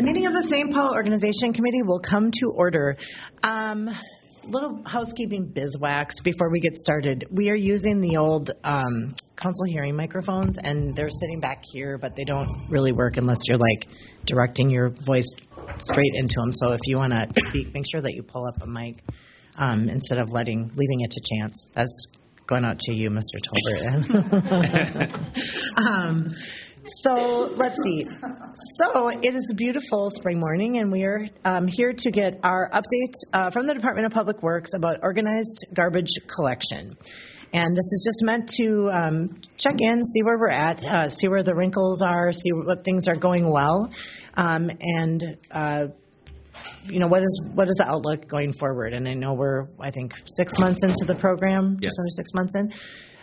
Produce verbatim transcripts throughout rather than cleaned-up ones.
The meeting of the Saint Paul Organization Committee will come to order. Um, little housekeeping bizwax before we get started. We are using the old um, council hearing microphones, and they're sitting back here, but they don't really work unless you're like directing your voice straight into them. So if you want to speak, make sure that you pull up a mic um, instead of letting leaving it to chance. That's going out to you, Mister Tolbert. um, So let's see. So it is a beautiful spring morning, and we are um, here to get our update uh, from the Department of Public Works about organized garbage collection. And this is just meant to um, check in, see where we're at, uh, see where the wrinkles are, see what things are going well, um, and uh, you know, what is what is the outlook going forward? And I know we're, I think, six months into the program, yes. just under six months in.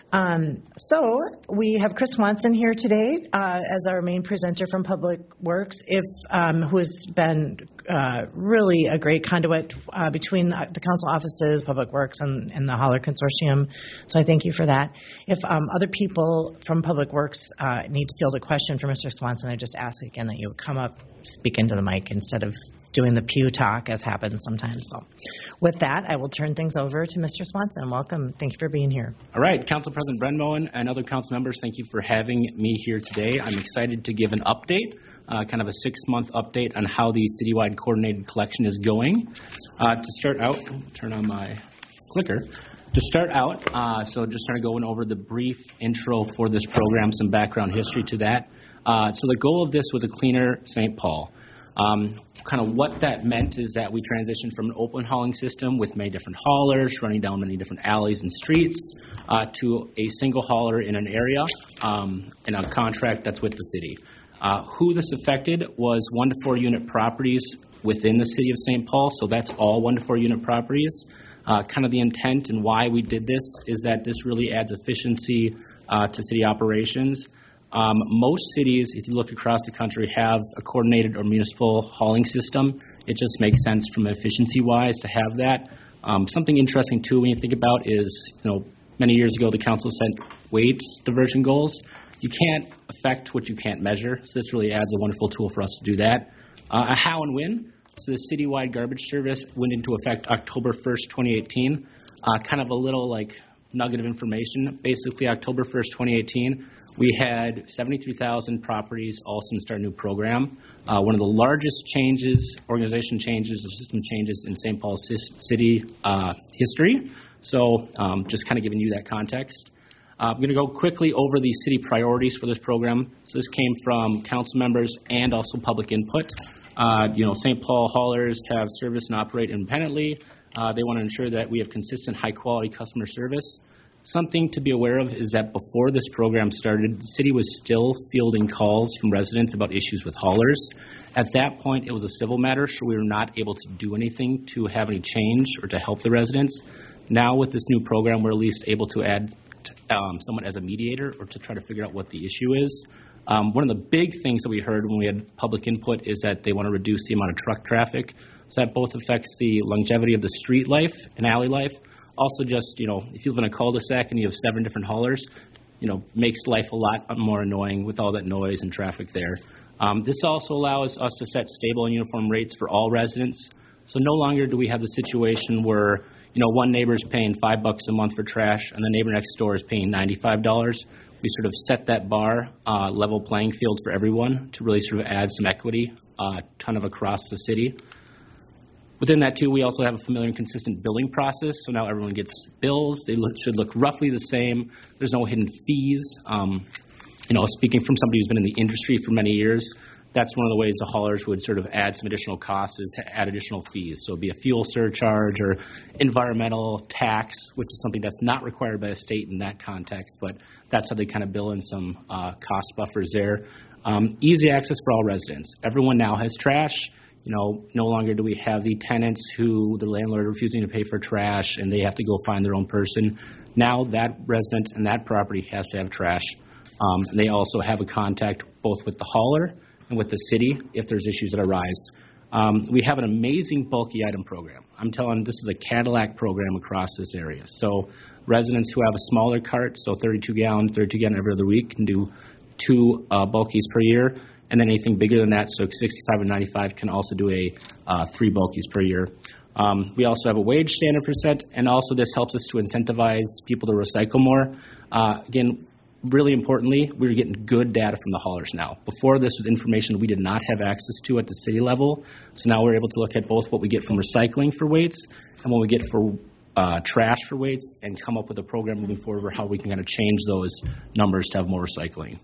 Um, so we have Chris Swanson here today uh, as our main presenter from Public Works, if um, who has been uh, really a great conduit uh, between the, the council offices, Public Works, and, and the Holler Consortium. So I thank you for that. If um, other people from Public Works uh, need to field a question for Mister Swanson, I just ask again that you come up, speak into the mic instead of doing the pew talk as happens sometimes. So with that, I will turn things over to Mister Swanson. Welcome. Thank you for being here. All right. Council President Brenmoen and other council members, thank you for having me here today. I'm excited to give an update, uh, kind of a six-month update on how the citywide coordinated collection is going. Uh, to start out, turn on my clicker. To start out, uh, so just kind of going over the brief intro for this program, some background history to that. Uh, so the goal of this was a cleaner Saint Paul. Um, kind of what that meant is that we transitioned from an open hauling system with many different haulers running down many different alleys and streets uh, to a single hauler in an area um, in a contract that's with the city. Uh, who this affected was one to four unit properties within the city of Saint Paul, so that's all one to four unit properties. Uh, kind of the intent and why we did this is that this really adds efficiency uh, to city operations. Um, most cities, if you look across the country, have a coordinated or municipal hauling system. It just makes sense from efficiency-wise to have that. Um, something interesting, too, when you think about is, you know, many years ago the council set wage diversion goals. You can't affect what you can't measure, so this really adds a wonderful tool for us to do that. Uh, a how and when. So the citywide garbage service went into effect October first, twenty eighteen. Uh, kind of a little, like, nugget of information. Basically, October first, twenty eighteen, we had seventy-three thousand properties all since our new program. Uh, one of the largest changes, organization changes, or system changes in Saint Paul City uh, history. So um, just kind of giving you that context. Uh, I'm going to go quickly over the city priorities for this program. So this came from council members and also public input. Uh, you know, Saint Paul haulers have service and operate independently. Uh, they want to ensure that we have consistent, high-quality customer service. Something to be aware of is that before this program started, the city was still fielding calls from residents about issues with haulers. At that point, it was a civil matter, so we were not able to do anything to have any change or to help the residents. Now, with this new program, we're at least able to add um, someone as a mediator or to try to figure out what the issue is. Um, one of the big things that we heard when we had public input is that they want to reduce the amount of truck traffic. So that both affects the longevity of the street life and alley life. Also just, you know, if you live in a cul-de-sac and you have seven different haulers, you know, makes life a lot more annoying with all that noise and traffic there. Um, this also allows us to set stable and uniform rates for all residents. So no longer do we have the situation where, you know, one neighbor's paying five bucks a month for trash and the neighbor next door is paying ninety-five dollars. We sort of set that bar, uh, level playing field for everyone to really sort of add some equity, uh, kind of across the city. Within that, too, we also have a familiar and consistent billing process. So now everyone gets bills. They look, should look roughly the same. There's no hidden fees. Um, you know, speaking from somebody who's been in the industry for many years, that's one of the ways the haulers would sort of add some additional costs is add additional fees. So it'd be a fuel surcharge or environmental tax, which is something that's not required by the state in that context, but that's how they kind of bill in some uh, cost buffers there. Um, easy access for all residents. Everyone now has trash. You know, no longer do we have the tenants who the landlord refusing to pay for trash and they have to go find their own person. Now that resident and that property has to have trash. Um, and they also have a contact both with the hauler and with the city if there's issues that arise. Um, we have an amazing bulky item program. I'm telling this is a Cadillac program across this area. So residents who have a smaller cart, so thirty-two gallon, thirty-two gallon every other week, can do two uh, bulkies per year. and then anything bigger than that, so sixty-five and ninety-five, can also do a uh, three bulkies per year. Um, we also have a wage standard for set, and also this helps us to incentivize people to recycle more. Uh, again, really importantly, we're getting good data from the haulers now. Before, this was information we did not have access to at the city level, so now we're able to look at both what we get from recycling for weights and what we get for uh, trash for weights, and come up with a program moving forward for how we can kind of change those numbers to have more recycling.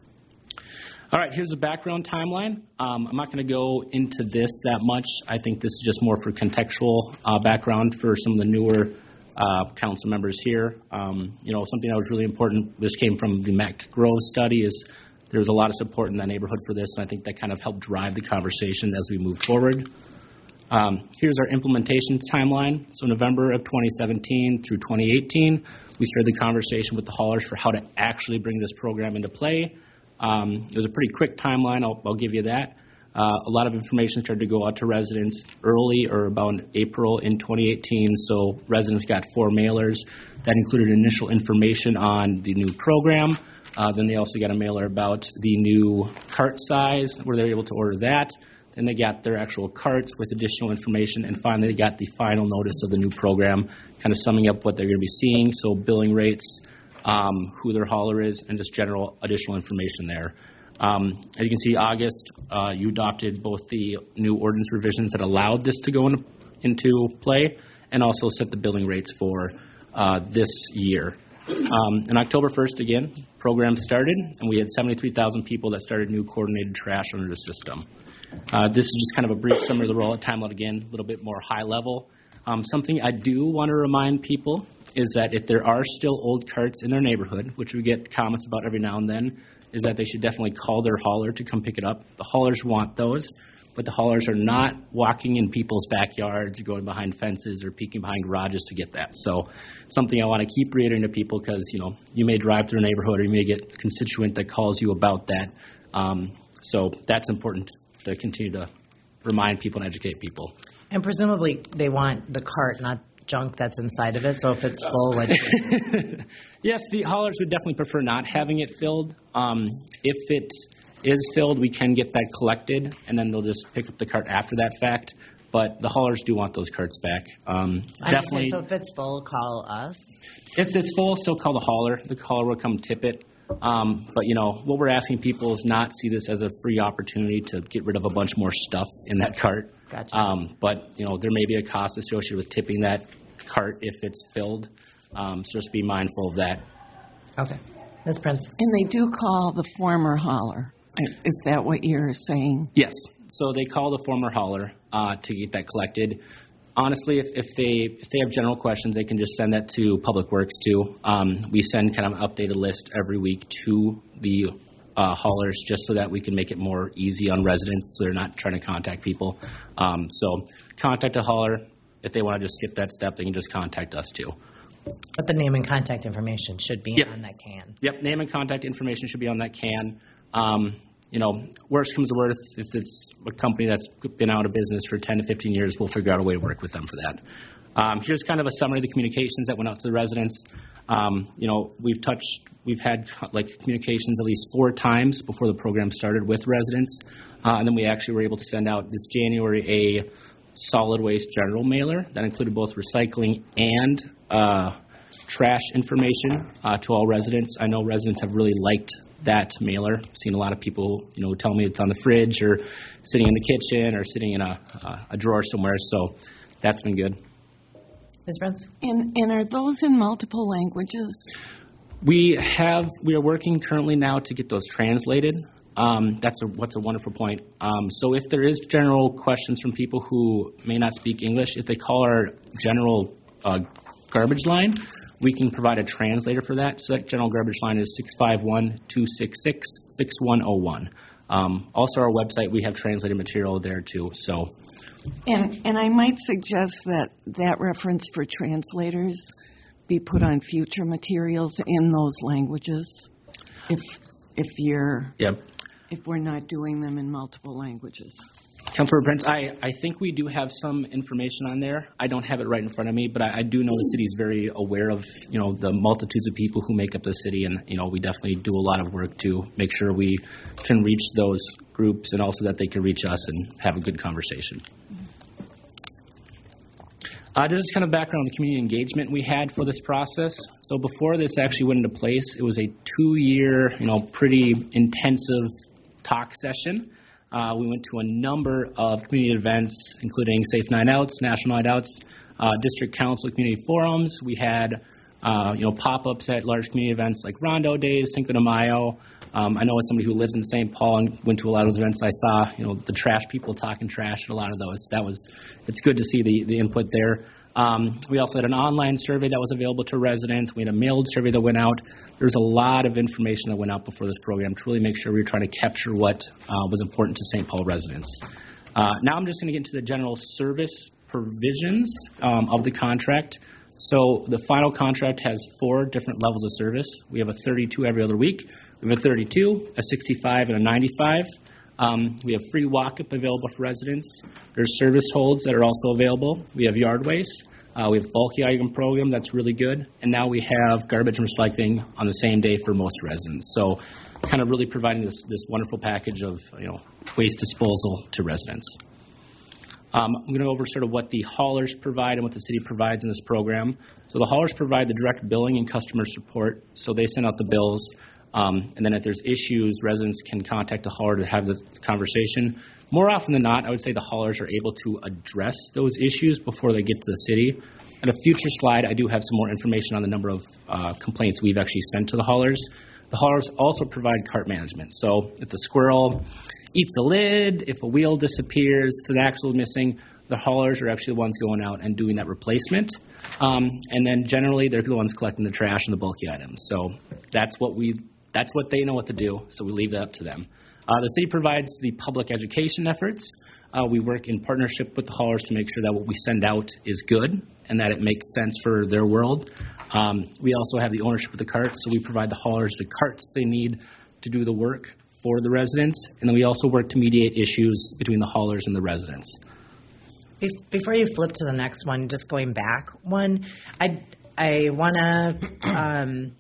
All right, here's the background timeline. Um, I'm not going to go into this that much. I think this is just more for contextual uh, background for some of the newer uh, council members here. Um, you know, something that was really important, this came from the Mac Grove study, is there was a lot of support in that neighborhood for this, and I think that kind of helped drive the conversation as we moved forward. Um, here's our implementation timeline. So November of twenty seventeen through twenty eighteen, we started the conversation with the haulers for how to actually bring this program into play. Um, it was a pretty quick timeline, I'll, I'll give you that. Uh, a lot of information started to go out to residents early, or about April in twenty eighteen, so residents got four mailers that included initial information on the new program. Uh, then they also got a mailer about the new cart size, where they were able to order that. Then they got their actual carts with additional information, and finally they got the final notice of the new program, kind of summing up what they're going to be seeing, so billing rates, um, who their hauler is, and just general additional information there. Um, as you can see, August, uh, you adopted both the new ordinance revisions that allowed this to go in, into play, and also set the billing rates for uh, this year. Um, on October first, again, program started, and we had seventy-three thousand people that started new coordinated trash under the system. Uh, this is just kind of a brief summary of the rollout timeline, again, a little bit more high level. Um, something I do want to remind people is that if there are still old carts in their neighborhood, which we get comments about every now and then, is that they should definitely call their hauler to come pick it up. The haulers want those, but the haulers are not walking in people's backyards or going behind fences or peeking behind garages to get that. So something I want to keep reiterating to people, because, you know, you may drive through a neighborhood or you may get a constituent that calls you about that. Um, so that's important to continue to remind people and educate people. And presumably they want the cart, not junk that's inside of it. So if it's full, like yes, the haulers would definitely prefer not having it filled. Um, if it is filled, we can get that collected, and then they'll just pick up the cart after that fact. But the haulers do want those carts back. Um, definitely. So if it's full, call us. If it's full, still call the hauler. The hauler will come tip it. Um, but, you know, what we're asking people is not see this as a free opportunity to get rid of a bunch more stuff in that cart. Gotcha. Um, but, you know, there may be a cost associated with tipping that cart if it's filled. Um, so just be mindful of that. Okay. Miz Prince. And they do call the former hauler. Is that what you're saying? Yes. So they call the former hauler uh, to get that collected. Honestly, if, if they if they have general questions, they can just send that to Public Works too. Um, we send kind of an updated list every week to the uh, haulers, just so that we can make it more easy on residents, so they're not trying to contact people. Um, so contact a hauler. If they want to just skip that step, they can just contact us too. But the name and contact information should be yep. on that can. Yep, name and contact information should be on that can. Um, You know, worst comes to worst, if it's a company that's been out of business for ten to fifteen years, we'll figure out a way to work with them for that. Um, here's kind of a summary of the communications that went out to the residents. Um, you know, we've touched, we've had like communications at least four times before the program started with residents. Uh, and then we actually were able to send out this January a solid waste general mailer that included both recycling and uh, trash information uh, to all residents. I know residents have really liked that mailer. I've seen a lot of people, you know, tell me it's on the fridge or sitting in the kitchen or sitting in a, a, a drawer somewhere. So that's been good. Miz Prince? And, and are those in multiple languages? We have, we are working currently now to get those translated. Um, that's a, what's a wonderful point. Um, so if there is general questions from people who may not speak English, if they call our general uh, garbage line, we can provide a translator for that. So that general garbage line is six five one, two six six, six one zero one. Um, also, our website, we have translated material there, too. So, And and I might suggest that that reference for translators be put on future materials in those languages if if you're yeah. if we're not doing them in multiple languages. Councilor Prince, I, I think we do have some information on there. I don't have it right in front of me, but I, I do know the city is very aware of, you know, the multitudes of people who make up the city, and, you know, we definitely do a lot of work to make sure we can reach those groups, and also that they can reach us and have a good conversation. Uh, just kind of background on the community engagement we had for this process. So before this actually went into place, it was a two-year, you know, pretty intensive talk session. Uh, we went to a number of community events, including Safe Night Outs, National Night Outs, uh, District Council community forums. We had, uh, you know, pop-ups at large community events like Rondo Days, Cinco de Mayo. Um, I know as somebody who lives in Saint Paul and went to a lot of those events, I saw, you know, the trash people talking trash at a lot of those. That was, it's good to see the, the input there. Um, we also had an online survey that was available to residents. We had a mailed survey that went out. There's a lot of information that went out before this program to really make sure we were trying to capture what uh, was important to Saint Paul residents. Uh, now I'm just going to get into the general service provisions um, of the contract. So the final contract has four different levels of service. We have a thirty-two every other week. We have a thirty-two, a sixty-five, and a ninety-five. Um, we have free walk-up available for residents. There's service holds that are also available. We have yard waste. Uh, we have bulky item program that's really good. And now we have garbage and recycling on the same day for most residents. So kind of really providing this, this wonderful package of, you know, waste disposal to residents. Um, I'm going to go over sort of what the haulers provide and what the city provides in this program. So the haulers provide the direct billing and customer support. So they send out the bills. Um, and then if there's issues, residents can contact the hauler to have the conversation. More often than not, I would say the haulers are able to address those issues before they get to the city. At a future slide, I do have some more information on the number of uh, complaints we've actually sent to the haulers. The haulers also provide cart management. So if the squirrel eats a lid, if a wheel disappears, if an axle is missing, the haulers are actually the ones going out and doing that replacement. Um, and then generally, they're the ones collecting the trash and the bulky items. So that's what we That's what they know what to do, so we leave that up to them. Uh, the city provides the public education efforts. Uh, we work in partnership with the haulers to make sure that what we send out is good and that it makes sense for their world. Um, we also have the ownership of the carts, so we provide the haulers the carts they need to do the work for the residents. And then we also work to mediate issues between the haulers and the residents. Before you flip to the next one, just going back one, I, I want to... Um,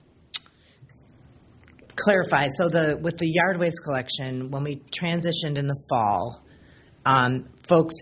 clarify. So the with the yard waste collection, when we transitioned in the fall, um, folks,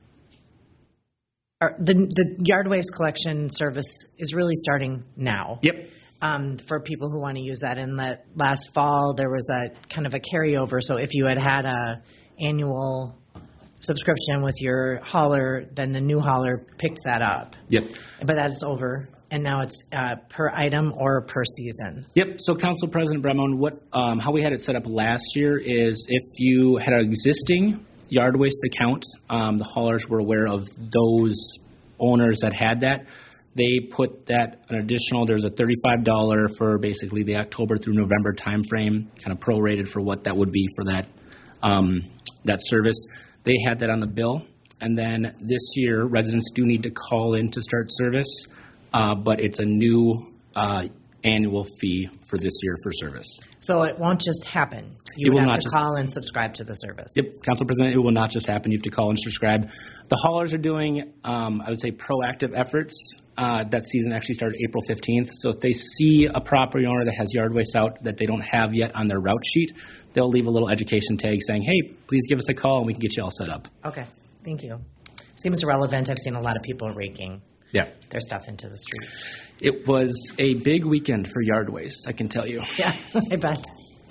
are, the the yard waste collection service is really starting now. Yep. Um, for people who want to use that. In that last fall, there was a kind of a carryover. So if you had had a annual subscription with your hauler, then the new hauler picked that up. Yep. But that's over. And now it's uh, per item or per season. Yep. So, Council President Bremon, what um, how we had it set up last year is if you had an existing yard waste account, um, the haulers were aware of those owners that had that. They put that an additional. There's a thirty-five dollars for basically the October through November timeframe, kind of prorated for what that would be for that um, that service. They had that on the bill, and then this year residents do need to call in to start service. Uh, but it's a new uh, annual fee for this year for service. So it won't just happen. You it will have not to just, call and subscribe to the service. Yep, Council President, it will not just happen. You have to call and subscribe. The haulers are doing, um, I would say, proactive efforts. Uh, that season actually started April fifteenth. So if they see a property owner that has yard waste out that they don't have yet on their route sheet, they'll leave a little education tag saying, hey, please give us a call and we can get you all set up. Okay, thank you. Seems relevant. I've seen a lot of people raking. Yeah. Their stuff into the street. It was a big weekend for yard waste, I can tell you. Yeah, I bet.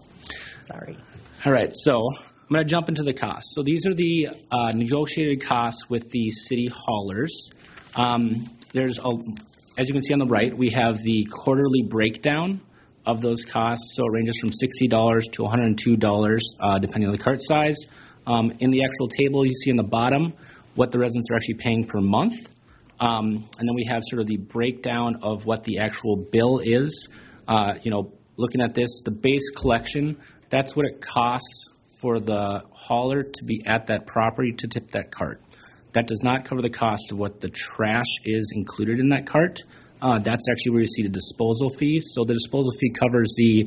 Sorry. All right, so I'm going to jump into the costs. So these are the uh, negotiated costs with the city haulers. Um, there's, a, as you can see on the right, we have the quarterly breakdown of those costs. So it ranges from sixty dollars to one hundred two dollars, uh, depending on the cart size. Um, in the actual table, you see on the bottom what the residents are actually paying per month. Um, and then we have sort of the breakdown of what the actual bill is. Uh, you know, looking at this, the base collection, that's what it costs for the hauler to be at that property to tip that cart. That does not cover the cost of what the trash is included in that cart. Uh, that's actually where you see the disposal fee. So the disposal fee covers the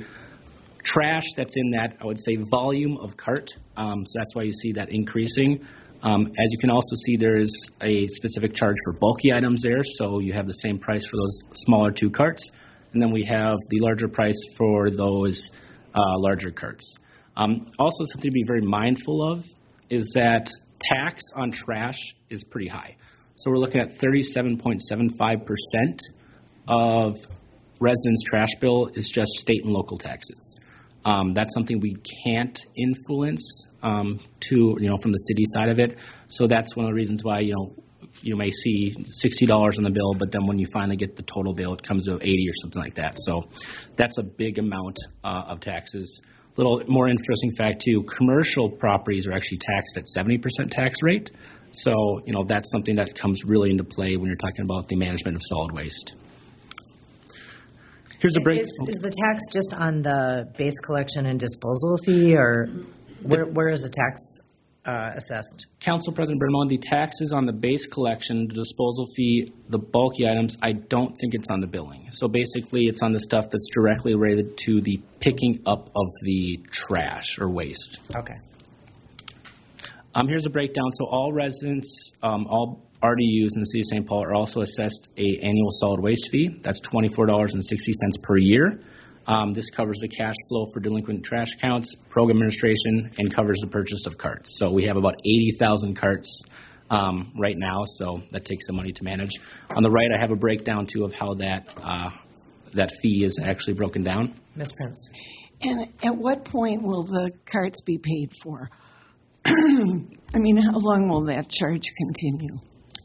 trash that's in that, I would say, volume of cart. Um, so that's why you see that increasing. Um, as you can also see, there is a specific charge for bulky items there, so you have the same price for those smaller two carts, and then we have the larger price for those uh, larger carts. Um, also, something to be very mindful of is that tax on trash is pretty high. So we're looking at thirty-seven point seven five percent of residents' trash bill is just state and local taxes. Um, that's something we can't influence um, to, you know, from the city side of it. So that's one of the reasons why, you know, you may see sixty dollars on the bill, but then when you finally get the total bill, it comes to eighty or something like that. So that's a big amount uh, of taxes. A little more interesting fact, too, commercial properties are actually taxed at seventy percent tax rate. So, you know, that's something that comes really into play when you're talking about the management of solid waste. Here's a break. Is, is the tax just on the base collection and disposal fee, or where, where is the tax uh, assessed? Council President Brennan, the taxes on the base collection, the disposal fee, the bulky items, I don't think it's on the billing. So basically, it's on the stuff that's directly related to the picking up of the trash or waste. Okay. Um, here's a breakdown. So all residents, um, all R D Us in the city of Saint Paul are also assessed a annual solid waste fee. That's twenty-four dollars and sixty cents per year. Um, this covers the cash flow for delinquent trash accounts, program administration, and covers the purchase of carts. So we have about eighty thousand carts um, right now, so that takes some money to manage. On the right, I have a breakdown, too, of how that uh, that fee is actually broken down. Miz Prince. And at what point will the carts be paid for? I mean, how long will that charge continue?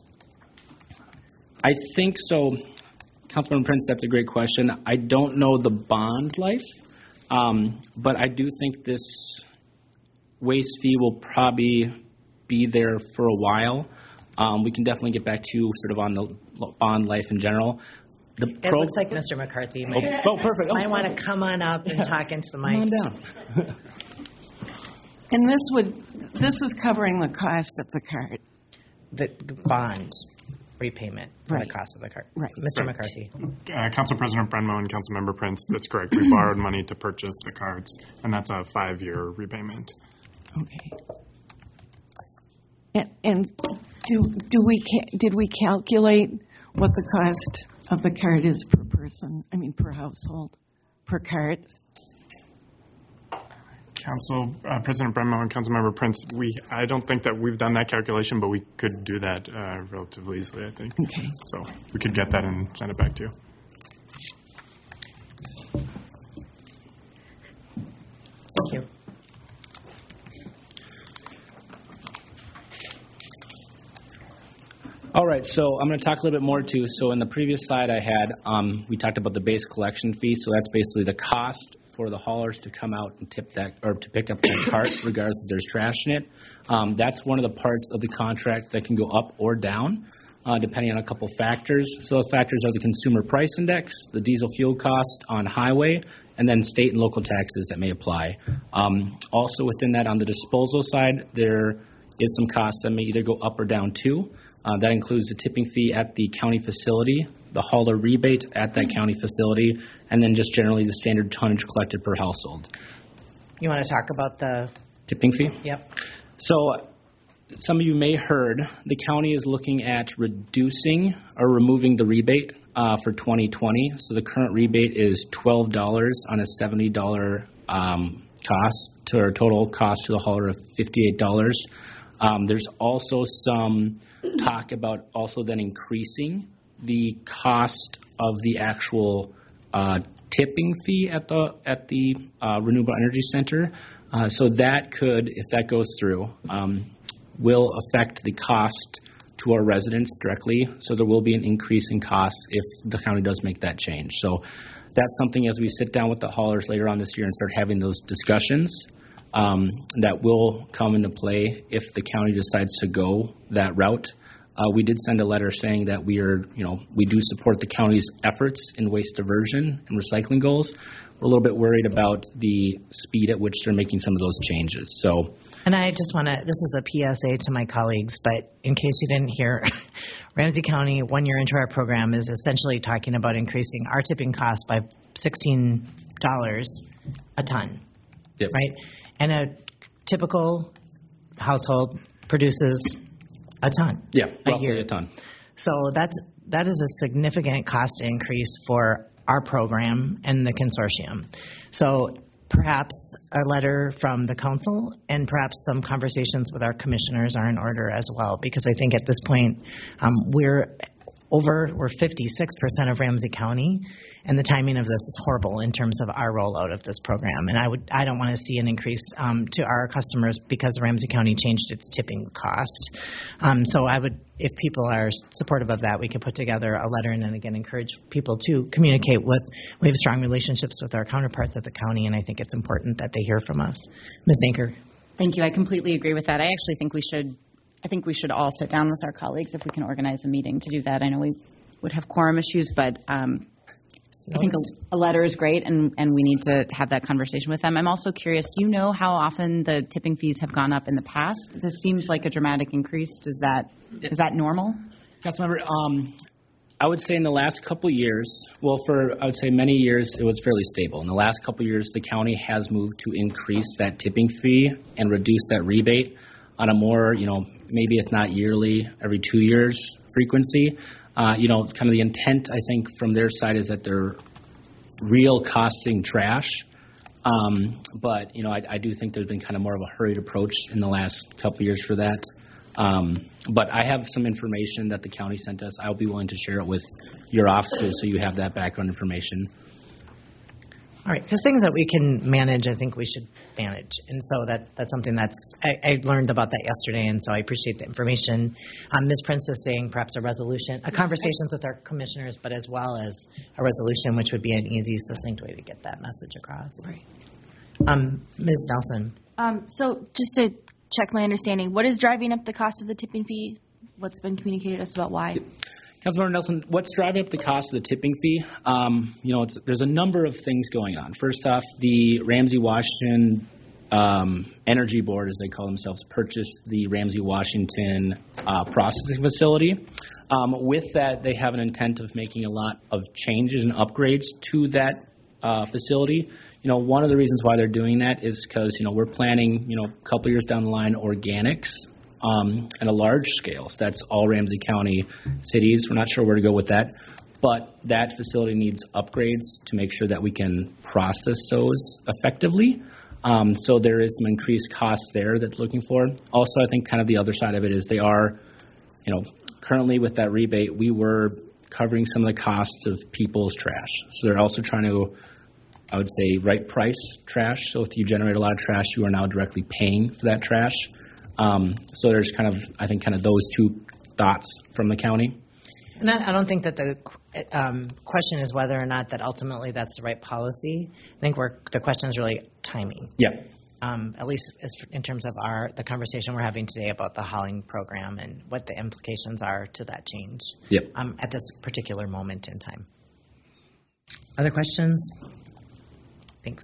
I think so. Councilman Prince, that's a great question. I don't know the bond life, um, but I do think this waste fee will probably be there for a while. Um, we can definitely get back to you sort of on the bond life in general. The It pro- looks like Mister McCarthy might, oh, oh, perfect. Oh, might want to come on up and talk into the mic. Come on down. And this would, this is covering the cost of the cart. The bond repayment for Right. the cost of the cart. Right. Mister Right. McCarthy. Uh, Council President Brenmo and Councilmember Prince, that's correct. We borrowed money to purchase the cards, and that's a five-year repayment. Okay. And, and do do we ca- did we calculate what the cost of the cart is per person? I mean, per household, per cart? Council uh, President Brenmo and Councilmember Prince, we I don't think that we've done that calculation, but we could do that uh, relatively easily, I think. Okay. So we could get that and send it back to you. Thank you. All right, so I'm going to talk a little bit more too. So in the previous slide I had, um, we talked about the base collection fee. So that's basically the cost for the haulers to come out and tip that, or to pick up that cart, regardless if there's trash in it. Um, that's one of the parts of the contract that can go up or down, uh, depending on a couple factors. So those factors are the consumer price index, the diesel fuel cost on highway, and then state and local taxes that may apply. Um, also within that, on the disposal side, there is some costs that may either go up or down too. Uh, that includes the tipping fee at the county facility, the hauler rebate at that county facility, and then just generally the standard tonnage collected per household. You want to talk about the, Tipping fee? yep. So some of you may heard the county is looking at reducing or removing the rebate uh, for twenty twenty. So the current rebate is twelve dollars on a seventy dollars um, cost to our total cost to the hauler of fifty-eight dollars. Um, there's also some talk about also then increasing the cost of the actual uh, tipping fee at the at the uh, Renewable Energy Center. Uh, so that could, if that goes through, um, will affect the cost to our residents directly. So there will be an increase in costs if the county does make that change. So that's something as we sit down with the haulers later on this year and start having those discussions. Um, that will come into play if the county decides to go that route. Uh, we did send a letter saying that we are, you know, we do support the county's efforts in waste diversion and recycling goals. We're a little bit worried about the speed at which they're making some of those changes. So, And I just want to, this is a P S A to my colleagues, but in case you didn't hear, Ramsey County, one year into our program, is essentially talking about increasing our tipping cost by sixteen dollars a ton, yep. right? And a typical household produces a ton Yeah, a roughly year. a ton. So that's that is a significant cost increase for our program and the consortium. So perhaps a letter from the council and perhaps some conversations with our commissioners are in order as well, because I think at this point um, we're over, we're fifty-six percent of Ramsey County, and the timing of this is horrible in terms of our rollout of this program. And I would, I don't want to see an increase um, to our customers because Ramsey County changed its tipping cost. Um, so I would, if people are supportive of that, we could put together a letter and then again encourage people to communicate with. We have strong relationships with our counterparts at the county, and I think it's important that they hear from us. Miz Anker. Thank you. I completely agree with that. I actually think we should. I think we should all sit down with our colleagues if we can organize a meeting to do that. I know we would have quorum issues, but um, I think a, a letter is great, and, and we need to have that conversation with them. I'm also curious, do you know how often the tipping fees have gone up in the past? This seems like a dramatic increase. Does that is that normal? Councilmember, um, I would say in the last couple of years, well, for I would say many years, it was fairly stable. In the last couple of years, the county has moved to increase that tipping fee and reduce that rebate on a more, you know, maybe if not yearly, every two years frequency. Uh, you know, kind of the intent, I think, from their side is that they're real costing trash. Um, but, you know, I, I do think there's been kind of more of a hurried approach in the last couple of years for that. Um, but I have some information that the county sent us. I'll be willing to share it with your offices so you have that background information. All right, because things that we can manage, I think we should manage. And so that that's something that's, I, I learned about that yesterday, and so I appreciate the information. Um, Miz Prince is saying perhaps a resolution, a conversations with our commissioners, but as well as a resolution, which would be an easy, succinct way to get that message across. Right. Um, Miz Nelson. Um, so just to check my understanding, what is driving up the cost of the tipping fee? What's been communicated to us about why? Councilmember Nelson, what's driving up the cost of the tipping fee? Um, you know, it's, there's a number of things going on. First off, the Ramsey Washington um, Energy Board, as they call themselves, purchased the Ramsey Washington uh, processing facility. Um, with that, they have an intent of making a lot of changes and upgrades to that uh, facility. You know, one of the reasons why they're doing that is because, you know, we're planning, you know, a couple years down the line, organics um, at a large scale. So that's all Ramsey County cities. We're not sure where to go with that. But that facility needs upgrades to make sure that we can process those effectively. Um, so there is some increased cost there that's looking for. Also, I think kind of the other side of it is they are, you know, currently with that rebate, we were covering some of the costs of people's trash. So they're also trying to, I would say, right price trash. So if you generate a lot of trash, you are now directly paying for that trash. Um, so there's kind of, I think, kind of those two thoughts from the county. And I, I don't think that the um, question is whether or not that ultimately that's the right policy. I think we're, the question is really timing. Yeah. Um, at least as, in terms of our the conversation we're having today about the hauling program and what the implications are to that change. Yep. Um, at this particular moment in time. Other questions? Thanks.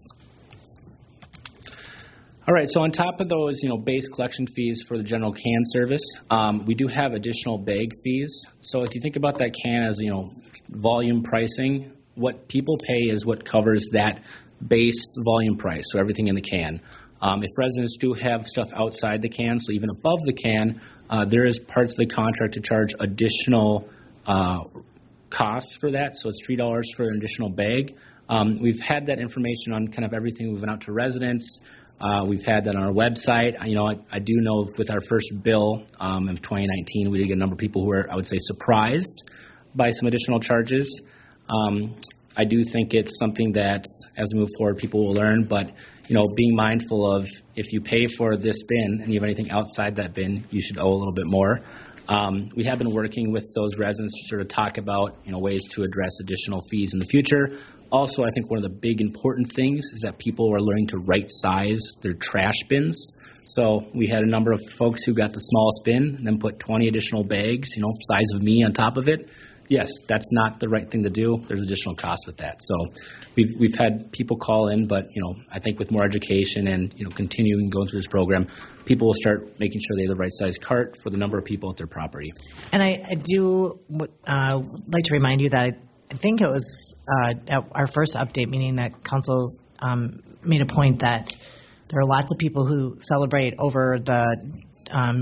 All right, so on top of those, you know, base collection fees for the general can service, um, we do have additional bag fees. So if you think about that can as, you know, volume pricing, what people pay is what covers that base volume price, so everything in the can. Um, if residents do have stuff outside the can, so even above the can, uh, there is parts of the contract to charge additional uh, costs for that, so it's three dollars for an additional bag. Um, we've had that information on kind of everything moving out to residents. Uh, we've had that on our website. You know, I, I do know with our first bill um, of twenty nineteen, we did get a number of people who were, I would say, surprised by some additional charges. Um, I do think it's something that, as we move forward, people will learn. But, you know, being mindful of if you pay for this bin and you have anything outside that bin, you should owe a little bit more. Um, we have been working with those residents to sort of talk about, you know, ways to address additional fees in the future. Also, I think one of the big important things is that people are learning to right size their trash bins. So we had a number of folks who got the smallest bin and then put twenty additional bags, you know, size of me on top of it. Yes, that's not the right thing to do. There's additional costs with that. So we've we've had people call in, but, you know, I think with more education and, you know, continuing going through this program, people will start making sure they have the right size cart for the number of people at their property. And I, I do uh, like to remind you that I, I think it was uh, at our first update meeting that council um, made a point that there are lots of people who celebrate over the um,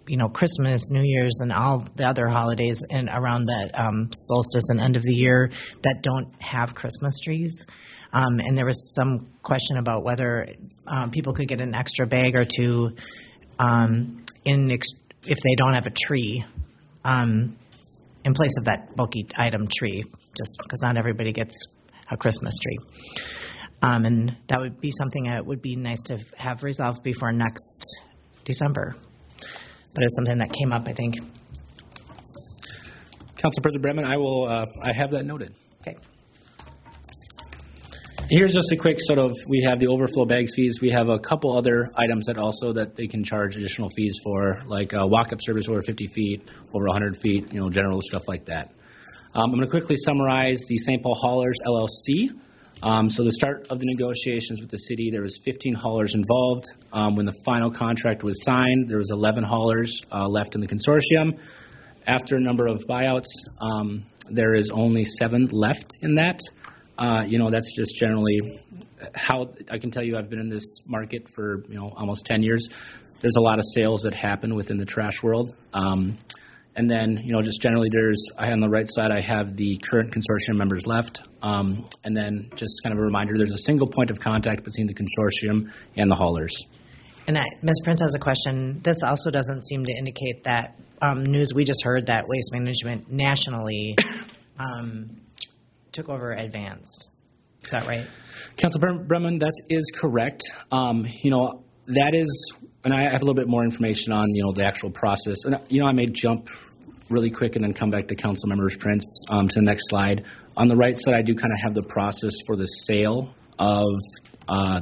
you know, Christmas, New Year's, and all the other holidays and around that um, solstice and end of the year that don't have Christmas trees. Um, and there was some question about whether um, people could get an extra bag or two um, in ex- if they don't have a tree um, in place of that bulky item tree, just because not everybody gets a Christmas tree. Um, and that would be something that would be nice to have resolved before next December. But it's something that came up, I think. Council President Bremen, I will. Uh, I have that noted. Okay. Here's just a quick sort of. We have the overflow bags fees. We have a couple other items that also that they can charge additional fees for, like uh, walk-up service over fifty feet, over one hundred feet. You know, general stuff like that. Um, I'm going to quickly summarize the Saint Paul Haulers L L C. Um, so the start of the negotiations with the city, there was fifteen haulers involved. Um, when the final contract was signed, there was eleven haulers uh, left in the consortium. After a number of buyouts, um, there is only seven left in that. Uh, you know, that's just generally how I can tell you. I've been in this market for you know almost ten years. There's a lot of sales that happen within the trash world. Um, And then, you know, just generally there's, I on the right side, I have the current consortium members left. Um, and then just kind of a reminder, there's a single point of contact between the consortium and the haulers. And I, Miz Prince has a question. This also doesn't seem to indicate that um, news we just heard that Waste Management nationally um, took over Advanced. Is that right? Council Bremen, that is correct. Um, you know, that is, and I have a little bit more information on, you know, the actual process. And, you know, I may jump really quick and then come back to Council Members Prince um, to the next slide. On the right side, I do kind of have the process for the sale of uh,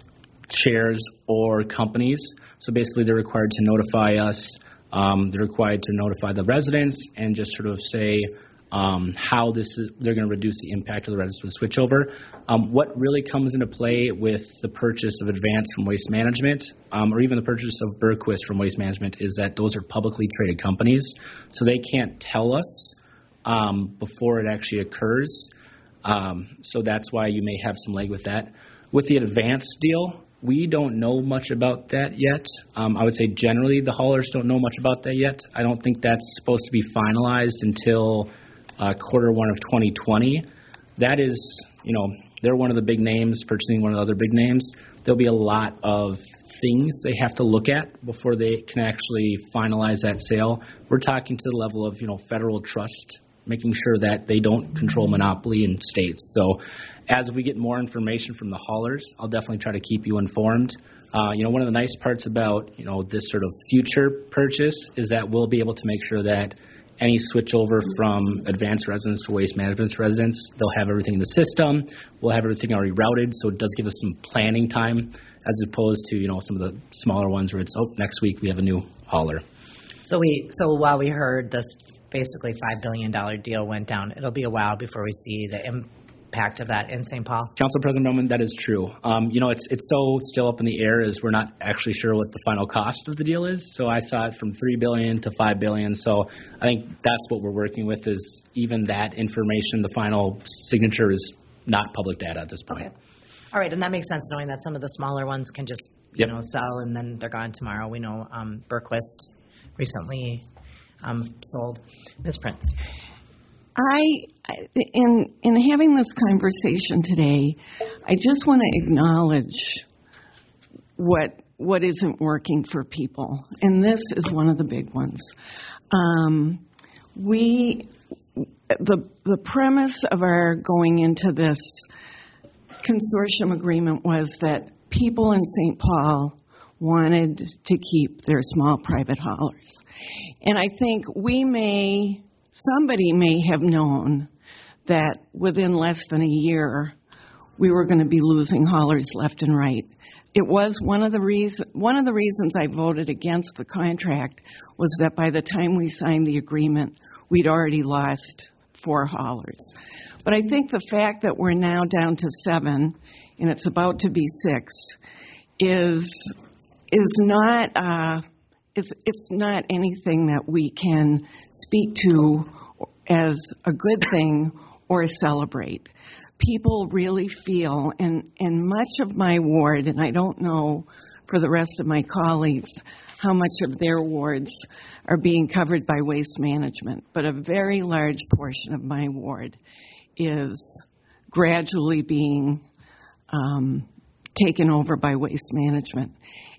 shares or companies. So basically, they're required to notify us. Um, they're required to notify the residents and just sort of say um, how this is. They're going to reduce the impact of the residents with switchover. Um, what really comes into play with the purchase of Advance from Waste Management, um, or even the purchase of Bergquist from Waste Management, is that those are publicly traded companies, so they can't tell us um, before it actually occurs. Um, so that's why you may have some leg with that. With the Advance deal, we don't know much about that yet. Um, I would say generally the haulers don't know much about that yet. I don't think that's supposed to be finalized until uh, quarter one of twenty twenty. That is, you know, they're one of the big names purchasing one of the other big names. There'll be a lot of things they have to look at before they can actually finalize that sale. We're talking to the level of, you know, federal trust, making sure that they don't control monopoly in states. So as we get more information from the haulers, I'll definitely try to keep you informed. Uh, you know, one of the nice parts about, you know, this sort of future purchase is that we'll be able to make sure that any switchover from Advanced residents to Waste Management residents, they'll have everything in the system. We'll have everything already routed, so it does give us some planning time as opposed to, you know, some of the smaller ones where it's, oh, next week we have a new hauler. So we, so while we heard this basically five billion dollars deal went down, it'll be a while before we see the impact of that in Saint Paul. Council President Bowman, that is true. Um, you know, it's it's so still up in the air as we're not actually sure what the final cost of the deal is. So I saw it from three billion dollars to five billion dollars. So I think that's what we're working with, is even that information, the final signature is not public data at this point. Okay. All right, and that makes sense, knowing that some of the smaller ones can just, you Yep. know, sell and then they're gone tomorrow. We know um, Bergquist recently um, sold. Miz Prince. I, in in having this conversation today, I just want to acknowledge what what isn't working for people, and this is one of the big ones. Um, we, the the premise of our going into this consortium agreement was that people in Saint Paul wanted to keep their small private haulers, and I think we may. Somebody may have known that within less than a year we were going to be losing haulers left and right. It was one of the reason, one of the reasons I voted against the contract was that by the time we signed the agreement, we'd already lost four haulers. But I think the fact that we're now down to seven and it's about to be six is is not. Uh, It's, it's not anything that we can speak to as a good thing or celebrate. People really feel, and, and much of my ward, and I don't know for the rest of my colleagues how much of their wards are being covered by waste management, but a very large portion of my ward is gradually being um, taken over by waste management.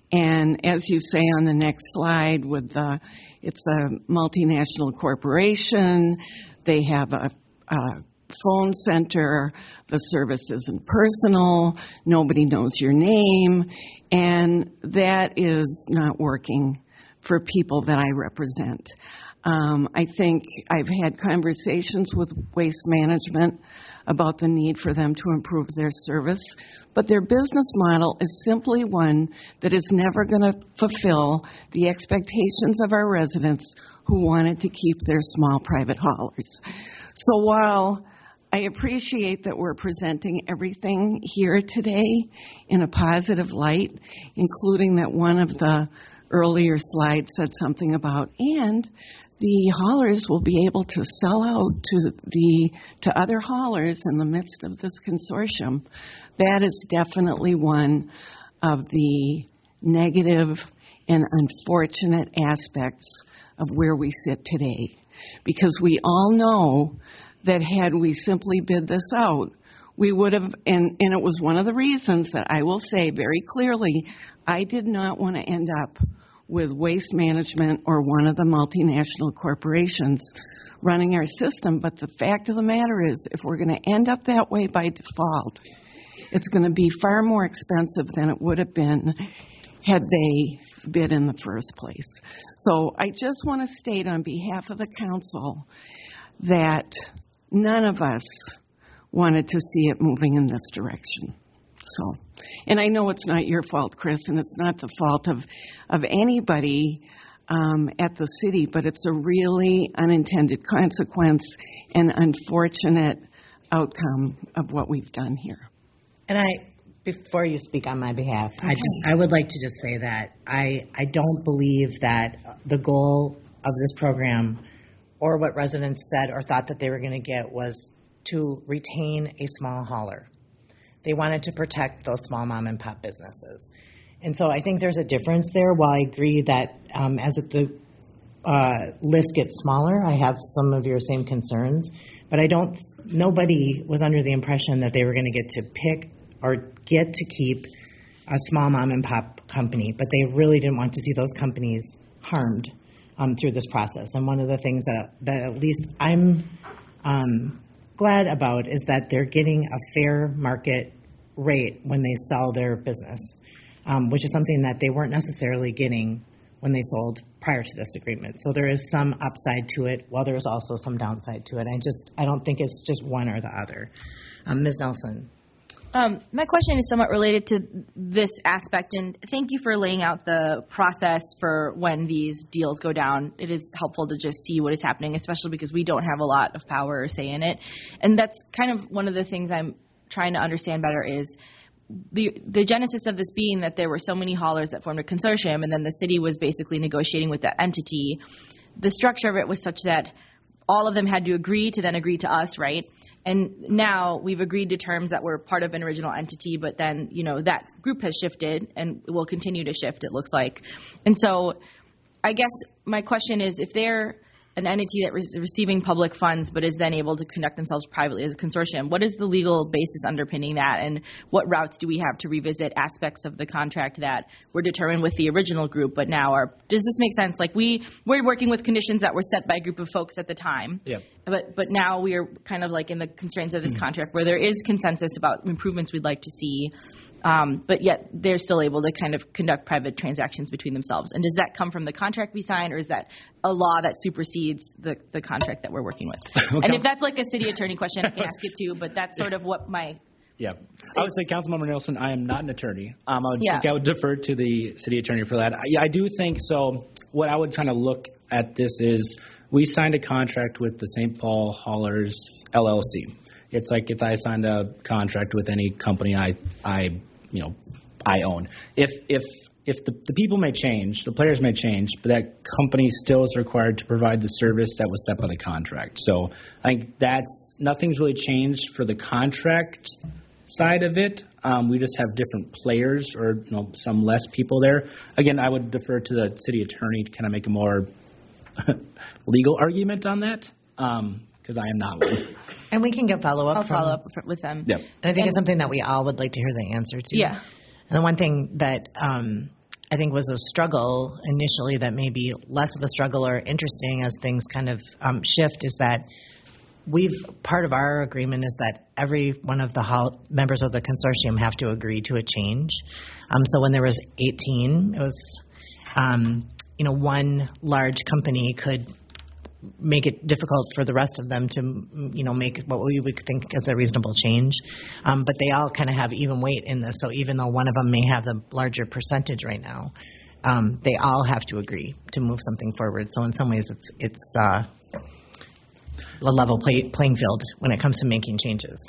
And as you say on the next slide, with the, it's a multinational corporation, they have a, a phone center, the service isn't personal, nobody knows your name, and that is not working for people that I represent. Um, I think I've had conversations with Waste Management about the need for them to improve their service, but their business model is simply one that is never going to fulfill the expectations of our residents who wanted to keep their small private haulers. So while I appreciate that we're presenting everything here today in a positive light, including that one of the earlier slides said something about, and the haulers will be able to sell out to the to other haulers in the midst of this consortium. That is definitely one of the negative and unfortunate aspects of where we sit today, because we all know that had we simply bid this out, we would have, and, and it was one of the reasons that I will say very clearly, I did not want to end up with Waste Management or one of the multinational corporations running our system. But the fact of the matter is, if we're going to end up that way by default, it's going to be far more expensive than it would have been had they bid in the first place. So I just want to state on behalf of the council that none of us wanted to see it moving in this direction. So, and I know it's not your fault, Chris, and it's not the fault of, of anybody um, at the city, but it's a really unintended consequence and unfortunate outcome of what we've done here. And I, before you speak on my behalf, okay. I just I would like to just say that I I don't believe that the goal of this program or what residents said or thought that they were going to get was to retain a small hauler. They wanted to protect those small mom and pop businesses. And so I think there's a difference there. While I agree that um, as the uh, list gets smaller, I have some of your same concerns, but I don't, nobody was under the impression that they were going to get to pick or get to keep a small mom and pop company, but they really didn't want to see those companies harmed um, through this process. And one of the things that, that at least I'm um, glad about is that they're getting a fair market rate when they sell their business, um, which is something that they weren't necessarily getting when they sold prior to this agreement. So there is some upside to it, while there's also some downside to it. I just I don't think it's just one or the other. Um, Miz Nelson. Um, my question is somewhat related to this aspect, and thank you for laying out the process for when these deals go down. It is helpful to just see what is happening, especially because we don't have a lot of power or say in it. And that's kind of one of the things I'm trying to understand better is the the genesis of this being that there were so many haulers that formed a consortium, and then the city was basically negotiating with that entity. The structure of it was such that all of them had to agree to then agree to us, right? And now we've agreed to terms that were part of an original entity, but then, you know, that group has shifted and will continue to shift, it looks like. And so I guess my question is, if they're an entity that is receiving public funds but is then able to conduct themselves privately as a consortium, what is the legal basis underpinning that, and what routes do we have to revisit aspects of the contract that were determined with the original group but now are, does this make sense? Like we, we're working with conditions that were set by a group of folks at the time, yeah. but but now we are kind of like in the constraints of this mm-hmm. contract where there is consensus about improvements we'd like to see. Um, but yet they're still able to kind of conduct private transactions between themselves. And does that come from the contract we sign, or is that a law that supersedes the, the contract that we're working with? Okay. And if that's like a city attorney question, I can ask it too, but that's sort of what my... Yeah. I would say, Councilmember Nelson, I am not an attorney. Um, I, would yeah. think I would defer to the city attorney for that. I, I do think so. What I would kind of look at this is we signed a contract with the Saint Paul Haulers L L C. It's like if I signed a contract with any company I I you know, I own. If if if the, the people may change, the players may change, but that company still is required to provide the service that was set by the contract. So I think that's nothing's really changed for the contract side of it. Um, we just have different players or you know some less people there. Again, I would defer to the city attorney to kind of make a more legal argument on that because um, I am not one. And we can get follow-up I'll from, follow up with them. Yep. and I think it's something that we all would like to hear the answer to. Yeah. And the one thing that um, I think was a struggle initially that may be less of a struggle or interesting as things kind of um, shift is that we've part of our agreement is that every one of the hol- members of the consortium have to agree to a change. Um, so when there was eighteen, it was um, you know one large company could make it difficult for the rest of them to you know make what we would think is a reasonable change. Um, but they all kind of have even weight in this. So even though one of them may have the larger percentage right now, um, they all have to agree to move something forward. So in some ways, it's it's. Uh, a level play, playing field when it comes to making changes.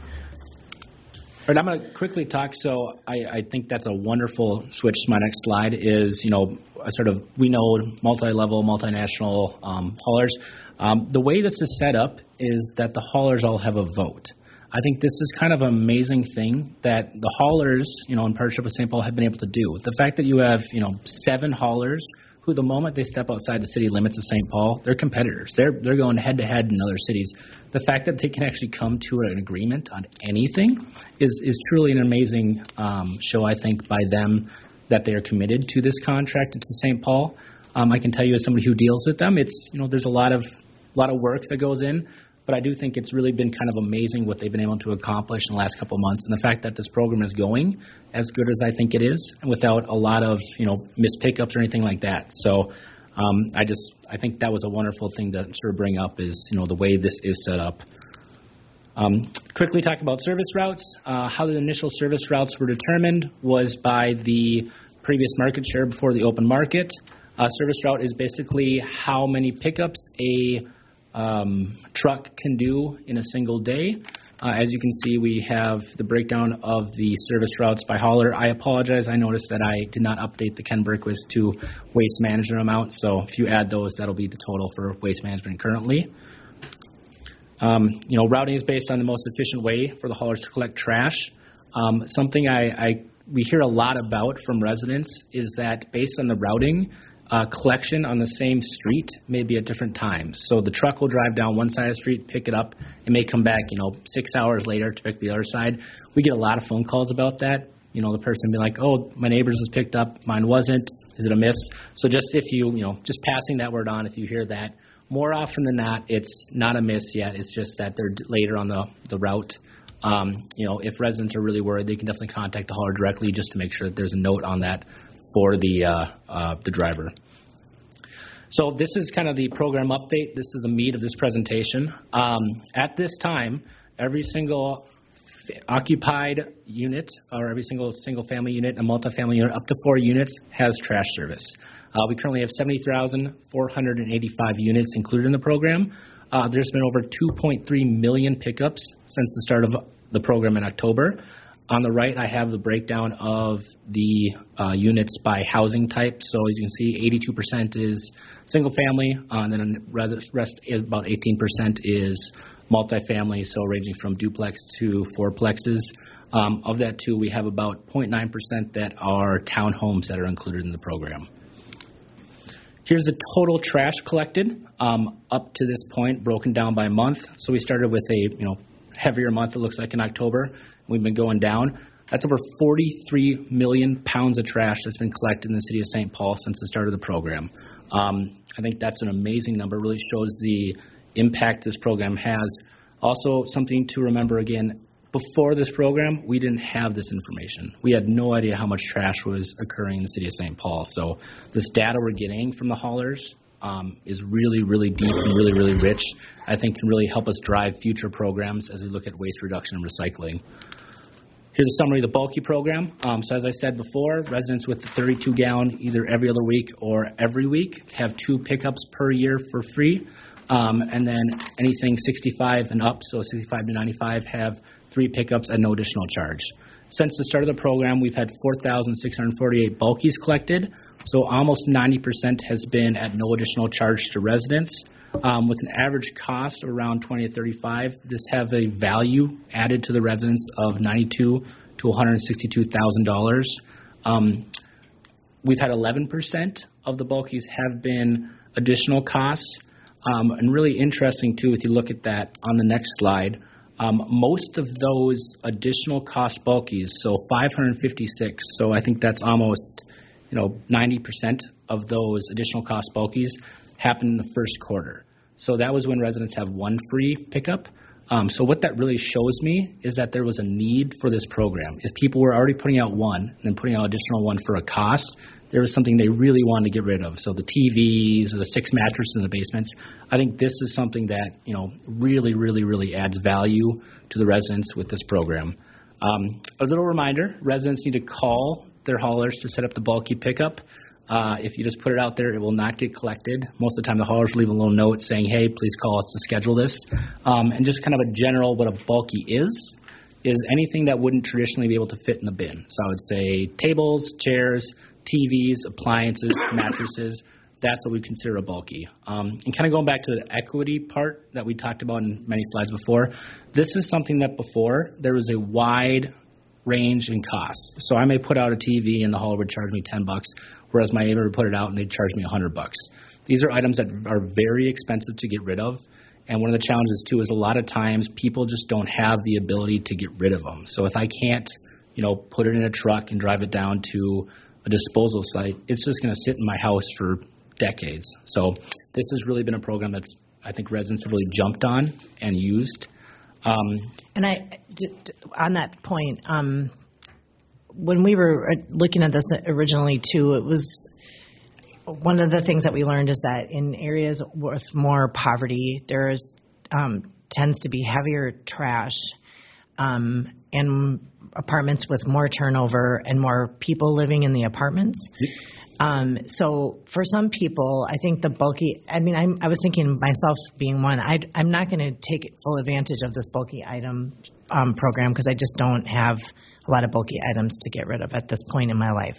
All right, I'm going to quickly talk. So I, I think that's a wonderful switch to my next slide is, you know, a sort of, we know multi-level, multinational um, haulers. Um, the way this is set up is that the haulers all have a vote. I think this is kind of an amazing thing that the haulers, you know, in partnership with Saint Paul have been able to do. The fact that you have, you know, seven haulers who the moment they step outside the city limits of Saint Paul, they're competitors. They're they're going head-to-head in other cities. The fact that they can actually come to an agreement on anything is, is truly an amazing um, show, I think, by them that they are committed to this contract and to Saint Paul. Um, I can tell you as somebody who deals with them, it's, you know, there's a lot of a lot of work that goes in, but I do think it's really been kind of amazing what they've been able to accomplish in the last couple of months. And the fact that this program is going as good as I think it is without a lot of, you know, missed pickups or anything like that. So um, I just, I think that was a wonderful thing to sort of bring up is, you know, the way this is set up. Um, quickly talk about service routes. Uh, how the initial service routes were determined was by the previous market share before the open market. Uh, service route is basically how many pickups a Um, truck can do in a single day. Uh, as you can see, we have the breakdown of the service routes by hauler. I apologize. I noticed that I did not update the Ken Berquist to waste management amount. So if you add those, that'll be the total for waste management currently. Um, you know, routing is based on the most efficient way for the haulers to collect trash. Um, something I, I we hear a lot about from residents is that based on the routing, Uh, collection on the same street may be at different times. So the truck will drive down one side of the street, pick it up, and may come back, you know, six hours later to pick the other side. We get a lot of phone calls about that. You know, the person be like, oh, my neighbor's was picked up, mine wasn't. Is it a miss? So just if you, you know, just passing that word on if you hear that. More often than not, it's not a miss yet. It's just that they're later on the, the route. Um, you know, if residents are really worried, they can definitely contact the hauler directly just to make sure that there's a note on that for the uh, uh, the driver. So this is kind of the program update. This is the meat of this presentation. Um, at this time, every single f- occupied unit or every single single family unit and multifamily unit up to four units has trash service. Uh, we currently have seventy thousand four hundred eighty-five units included in the program. Uh, there's been over two point three million pickups since the start of the program in October. On the right, I have the breakdown of the uh, units by housing type. So as you can see, eighty-two percent is single family, uh, and then the rest is about eighteen percent is multifamily, so ranging from duplex to fourplexes. Um, of that, too, we have about zero point nine percent that are townhomes that are included in the program. Here's the total trash collected um, up to this point, broken down by month. So we started with a you know heavier month, it looks like in October. We've been going down. That's over forty-three million pounds of trash that's been collected in the city of Saint Paul since the start of the program. Um, I think that's an amazing number. It really shows the impact this program has. Also, something to remember again, before this program, we didn't have this information. We had no idea how much trash was occurring in the city of Saint Paul. So this data we're getting from the haulers um, is really, really deep and really, really rich. I think can really help us drive future programs as we look at waste reduction and recycling. Here's a summary of the bulky program. Um, so as I said before, residents with the thirty-two gallon either every other week or every week have two pickups per year for free. Um, and then anything sixty-five and up, so sixty-five to ninety-five, have three pickups at no additional charge. Since the start of the program, we've had four thousand six hundred forty-eight bulkies collected. So almost ninety percent has been at no additional charge to residents. Um, with an average cost of around twenty to thirty-five, this have a value added to the residents of ninety-two to one hundred sixty-two thousand dollars. Um, we've had eleven percent of the bulkies have been additional costs. Um, and really interesting, too, if you look at that on the next slide, um, most of those additional cost bulkies, so five hundred fifty-six, so I think that's almost, you know, ninety percent of those additional cost bulkies happened in the first quarter. So that was when residents have one free pickup. Um, so what that really shows me is that there was a need for this program. If people were already putting out one and then putting out additional one for a cost, there was something they really wanted to get rid of. So the T Vs or the six mattresses in the basements, I think this is something that, you know, really, really, really adds value to the residents with this program. Um, a little reminder, residents need to call their haulers to set up the bulky pickup. Uh, if you just put it out there, it will not get collected. Most of the time, the haulers leave a little note saying, hey, please call us to schedule this. Um, and just kind of a general what a bulky is, is anything that wouldn't traditionally be able to fit in the bin. So I would say tables, chairs, T Vs, appliances, mattresses. That's what we consider a bulky. Um, and kind of going back to the equity part that we talked about in many slides before, this is something that before there was a wide range in costs. So I may put out a T V and the hauler would charge me ten bucks, whereas my neighbor would put it out and they'd charge me one hundred bucks. These are items that are very expensive to get rid of. And one of the challenges, too, is a lot of times people just don't have the ability to get rid of them. So if I can't, you know, put it in a truck and drive it down to a disposal site, it's just going to sit in my house for decades. So this has really been a program that's, I think, residents have really jumped on and used. Um, and I, d- d- on that point, um, when we were looking at this originally, too, it was one of the things that we learned is that in areas with more poverty, there is um, tends to be heavier trash um, and apartments with more turnover and more people living in the apartments. Um, so for some people, I think the bulky, I mean, I'm, I was thinking myself being one, I, I'm not going to take full advantage of this bulky item um, program because I just don't have a lot of bulky items to get rid of at this point in my life.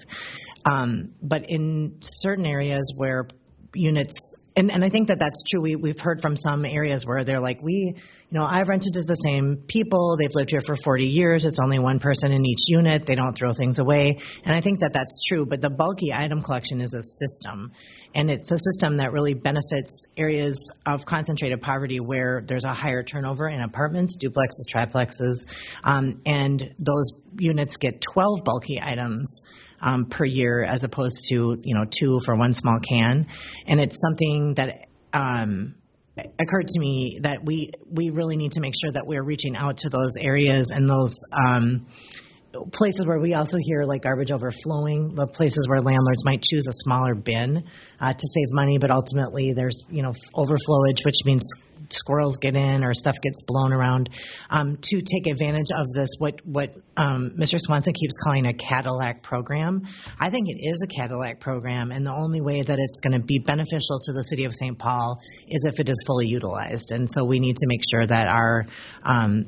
Um, but in certain areas where units, and, and I think that that's true. We, we've heard from some areas where they're like, we, you know, I've rented to the same people. They've lived here for forty years. It's only one person in each unit. They don't throw things away. And I think that that's true. But the bulky item collection is a system. And it's a system that really benefits areas of concentrated poverty where there's a higher turnover in apartments, duplexes, triplexes. Um, and those units get twelve bulky items Um, per year as opposed to, you know, two for one small can. And it's something that um, occurred to me that we, we really need to make sure that we're reaching out to those areas and those um, places where we also hear like garbage overflowing, the places where landlords might choose a smaller bin uh, to save money, but ultimately there's, you know, overflowage, which means squirrels get in or stuff gets blown around, um, to take advantage of this, what what um, Mister Swanson keeps calling a Cadillac program. I think it is a Cadillac program, and the only way that it's going to be beneficial to the city of Saint Paul is if it is fully utilized. And so we need to make sure that our um,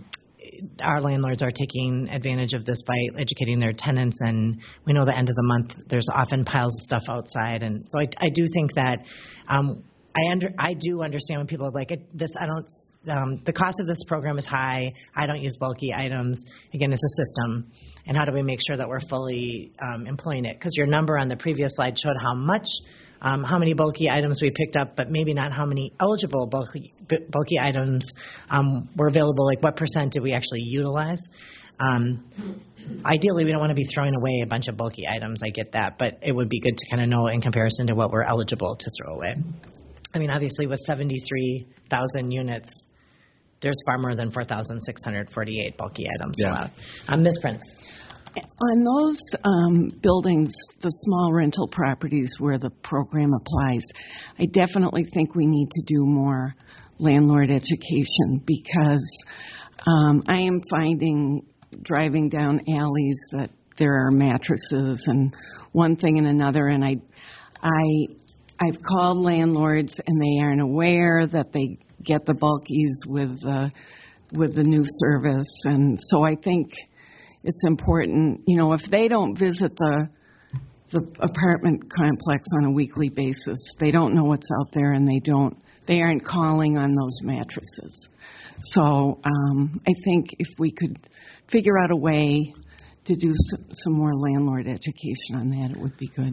our landlords are taking advantage of this by educating their tenants. And we know the end of the month, there's often piles of stuff outside. And so I, I do think that um, I under I do understand when people are like, this, I don't, um, the cost of this program is high. I don't use bulky items. Again, it's a system. And how do we make sure that we're fully um, employing it? Because your number on the previous slide showed how much, um, how many bulky items we picked up, but maybe not how many eligible bulky, bulky items um, were available. Like what percent did we actually utilize? Um, ideally, we don't want to be throwing away a bunch of bulky items. I get that. But it would be good to kind of know in comparison to what we're eligible to throw away. I mean, obviously, with seventy-three thousand units, there's far more than four thousand six hundred forty-eight bulky items Yeah. allowed. Um, Miz Prince. On those um, buildings, the small rental properties where the program applies, I definitely think we need to do more landlord education because um, I am finding driving down alleys that there are mattresses and one thing and another, and I, I, I've called landlords and they aren't aware that they get the bulkies with uh, with the new service, and so I think it's important, you know, if they don't visit the the apartment complex on a weekly basis. They don't know what's out there, and they don't. They aren't calling on those mattresses. So um, I think if we could figure out a way to do some, some more landlord education on that, it would be good.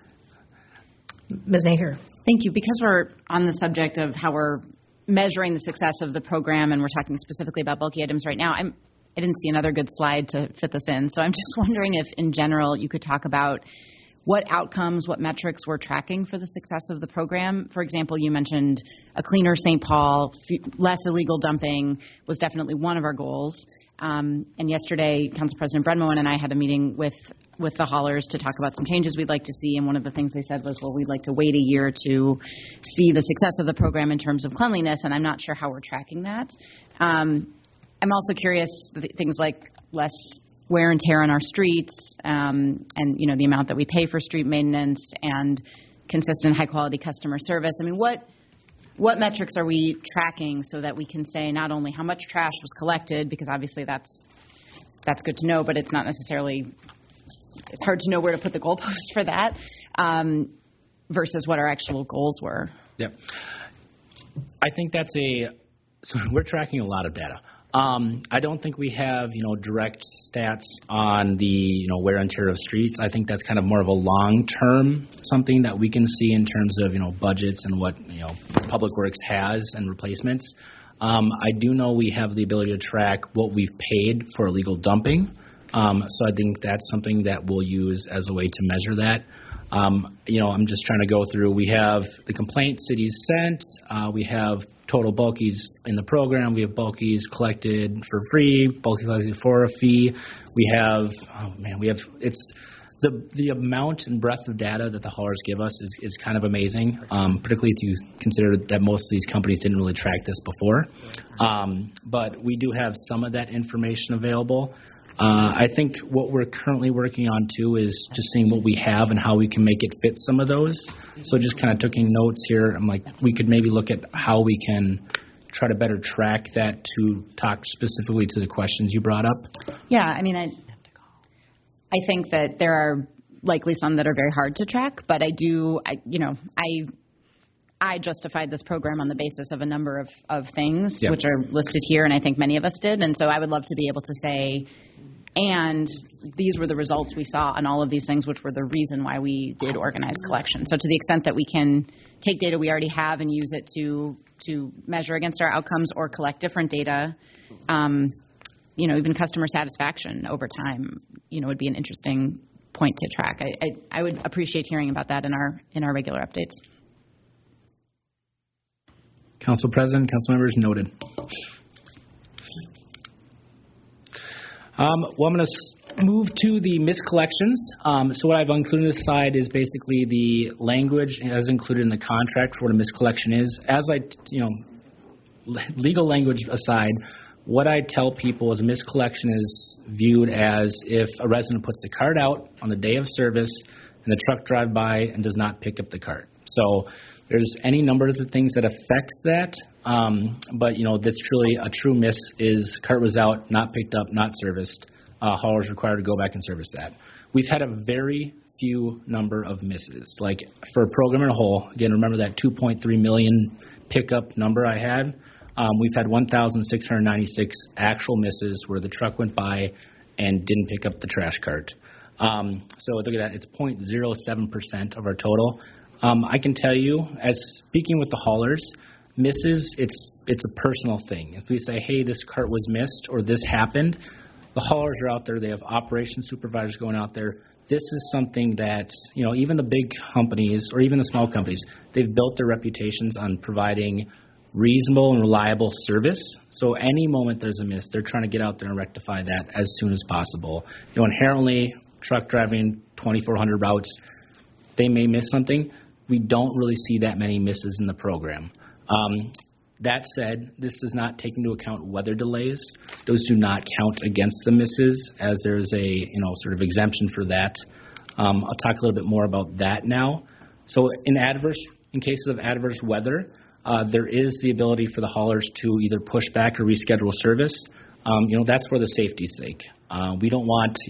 Miz Naher. Thank you. Because we're on the subject of how we're measuring the success of the program, and we're talking specifically about bulky items right now, I'm, I didn't see another good slide to fit this in. So I'm just wondering if, in general, you could talk about what outcomes, what metrics we're tracking for the success of the program. For example, you mentioned a cleaner Saint Paul, less illegal dumping was definitely one of our goals. Um, and yesterday, Council President Brenmoen and I had a meeting with, with the haulers to talk about some changes we'd like to see. And one of the things they said was, well, we'd like to wait a year to see the success of the program in terms of cleanliness. And I'm not sure how we're tracking that. Um, I'm also curious, th- things like less wear and tear on our streets, um, and, you know, the amount that we pay for street maintenance and consistent high quality customer service. I mean, what what metrics are we tracking so that we can say not only how much trash was collected, because obviously that's that's good to know, but it's not necessarily, it's hard to know where to put the goalposts for that, um, versus what our actual goals were. Yep. I think that's a, so we're tracking a lot of data. Um, I don't think we have, you know, direct stats on the, you know, wear and tear of streets. I think that's kind of more of a long-term something that we can see in terms of, you know, budgets and what, you know, Public Works has and replacements. Um, I do know we have the ability to track what we've paid for illegal dumping. Um, so I think that's something that we'll use as a way to measure that. Um, you know, I'm just trying to go through. We have the complaint cities sent. Uh, we have total bulkies in the program. We have bulkies collected for free, bulkies collected for a fee. We have, oh man, we have, it's the the amount and breadth of data that the haulers give us is, is kind of amazing, um, particularly if you consider that most of these companies didn't really track this before. Um, but we do have some of that information available. Uh, I think what we're currently working on, too, is just seeing what we have and how we can make it fit some of those. So just kind of taking notes here. I'm like, we could maybe look at how we can try to better track that to talk specifically to the questions you brought up. Yeah, I mean, I, I think that there are likely some that are very hard to track, but I do, I, you know, I I justified this program on the basis of a number of, of things, yep, which are listed here, and I think many of us did. And so I would love to be able to say, and these were the results we saw on all of these things, which were the reason why we did organized collection. So to the extent that we can take data we already have and use it to to measure against our outcomes or collect different data, um, you know, even customer satisfaction over time, you know, would be an interesting point to track. I, I, I would appreciate hearing about that in our in our regular updates. Council President, council members, noted. Um, well, I'm going to move to the miscollections. Um, so what I've included in this slide is basically the language as included in the contract for what a miscollection is. As I, you know, legal language aside, what I tell people is a miscollection is viewed as if a resident puts the cart out on the day of service and the truck drives by and does not pick up the cart. So there's any number of things that affects that, um, but, you know, that's truly a true miss is cart was out, not picked up, not serviced. Uh, hauler is required to go back and service that. We've had a very few number of misses. Like for a program in a whole, again, remember that two point three million pickup number I had? Um, we've had one thousand six hundred ninety-six actual misses where the truck went by and didn't pick up the trash cart. Um, so look at that, it's zero point zero seven percent of our total. Um, I can tell you, as speaking with the haulers, misses, it's it's a personal thing. If we say, hey, this cart was missed or this happened, the haulers are out there. They have operations supervisors going out there. This is something that, you know, even the big companies or even the small companies, they've built their reputations on providing reasonable and reliable service. So any moment there's a miss, they're trying to get out there and rectify that as soon as possible. You know, inherently, truck driving twenty-four hundred routes, they may miss something. We don't really see that many misses in the program. Um, that said, this does not take into account weather delays. Those do not count against the misses, as there is a, you know, sort of exemption for that. Um, I'll talk a little bit more about that now. So in adverse, in cases of adverse weather, uh, there is the ability for the haulers to either push back or reschedule service. Um, you know, that's for the safety's sake. Uh, we don't want, you know,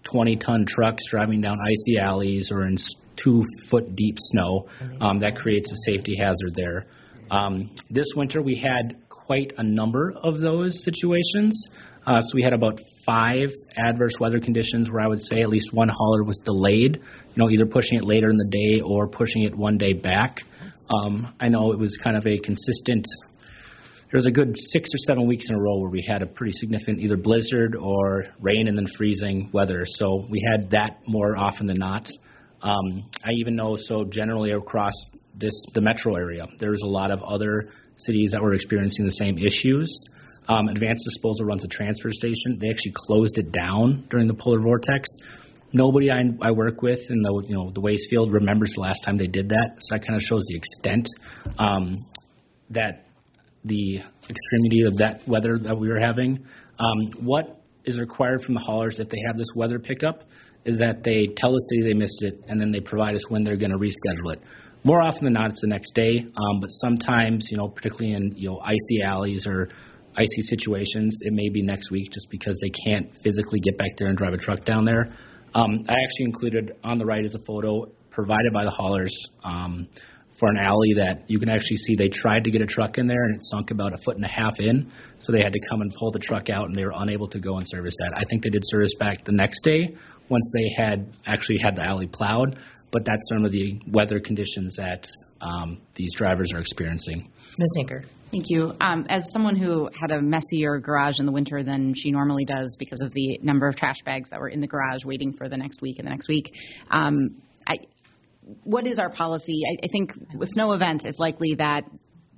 twenty-ton trucks driving down icy alleys or in two-foot deep snow. Um, that creates a safety hazard there. Um, this winter, we had quite a number of those situations. Uh, so we had about five adverse weather conditions where I would say at least one hauler was delayed, you know, either pushing it later in the day or pushing it one day back. Um, I know it was kind of a consistent, there was a good six or seven weeks in a row where we had a pretty significant either blizzard or rain and then freezing weather. So we had that more often than not. Um, I even know, so generally across this the metro area, there's a lot of other cities that were experiencing the same issues. Um, Advanced Disposal runs a transfer station. They actually closed it down during the polar vortex. Nobody I, I work with in the you know the waste field remembers the last time they did that. So that kind of shows the extent um, that the extremity of that weather that we were having. Um, what is required from the haulers if they have this weather pickup is that they tell the city they missed it, and then they provide us when they're going to reschedule it. More often than not, it's the next day, um, but sometimes, you know, particularly in you know icy alleys or icy situations, it may be next week just because they can't physically get back there and drive a truck down there. Um, I actually included on the right is a photo provided by the haulers um, for an alley that you can actually see they tried to get a truck in there and it sunk about a foot and a half in, so they had to come and pull the truck out and they were unable to go and service that. I think they did service back the next day once they had actually had the alley plowed, but that's some of the weather conditions that um, these drivers are experiencing. Miz Naker. Thank you. Um, as someone who had a messier garage in the winter than she normally does because of the number of trash bags that were in the garage waiting for the next week and the next week, um, I, what is our policy? I, I think with snow events, it's likely that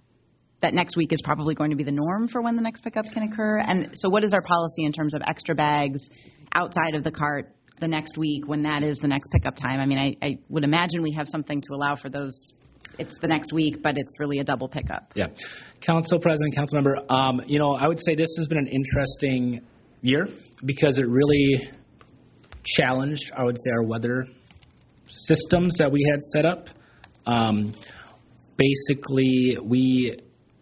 that next week is probably going to be the norm for when the next pickup can occur. And so what is our policy in terms of extra bags outside of the cart the next week when that is the next pickup time? I mean, I, I would imagine we have something to allow for those. It's the next week, but it's really a double pickup. Yeah. Council President, Council Member, um, you know, I would say this has been an interesting year because it really challenged, I would say, our weather systems that we had set up. Um, basically, we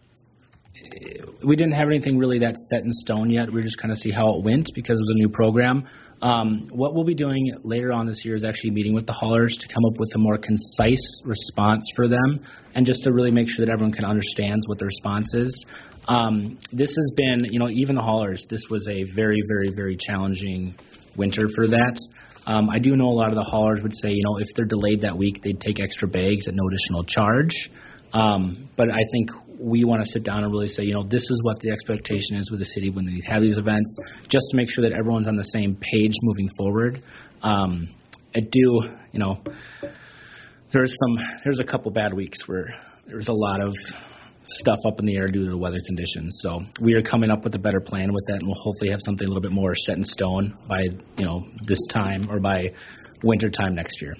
we didn't have anything really that's set in stone yet. We were just kind of see how it went because it was a new program. Um, what we'll be doing later on this year is actually meeting with the haulers to come up with a more concise response for them and just to really make sure that everyone can understand what the response is. Um, this has been, you know, even the haulers, this was a very, very, very challenging winter for that. Um, I do know a lot of the haulers would say, you know, if they're delayed that week, they'd take extra bags at no additional charge. Um, but I think we want to sit down and really say, you know, this is what the expectation is with the city when they have these events, just to make sure that everyone's on the same page moving forward. Um, I do, you know, there's some, there's a couple bad weeks where there's a lot of stuff up in the air due to the weather conditions. So we are coming up with a better plan with that, and we'll hopefully have something a little bit more set in stone by, you know, this time or by winter time next year.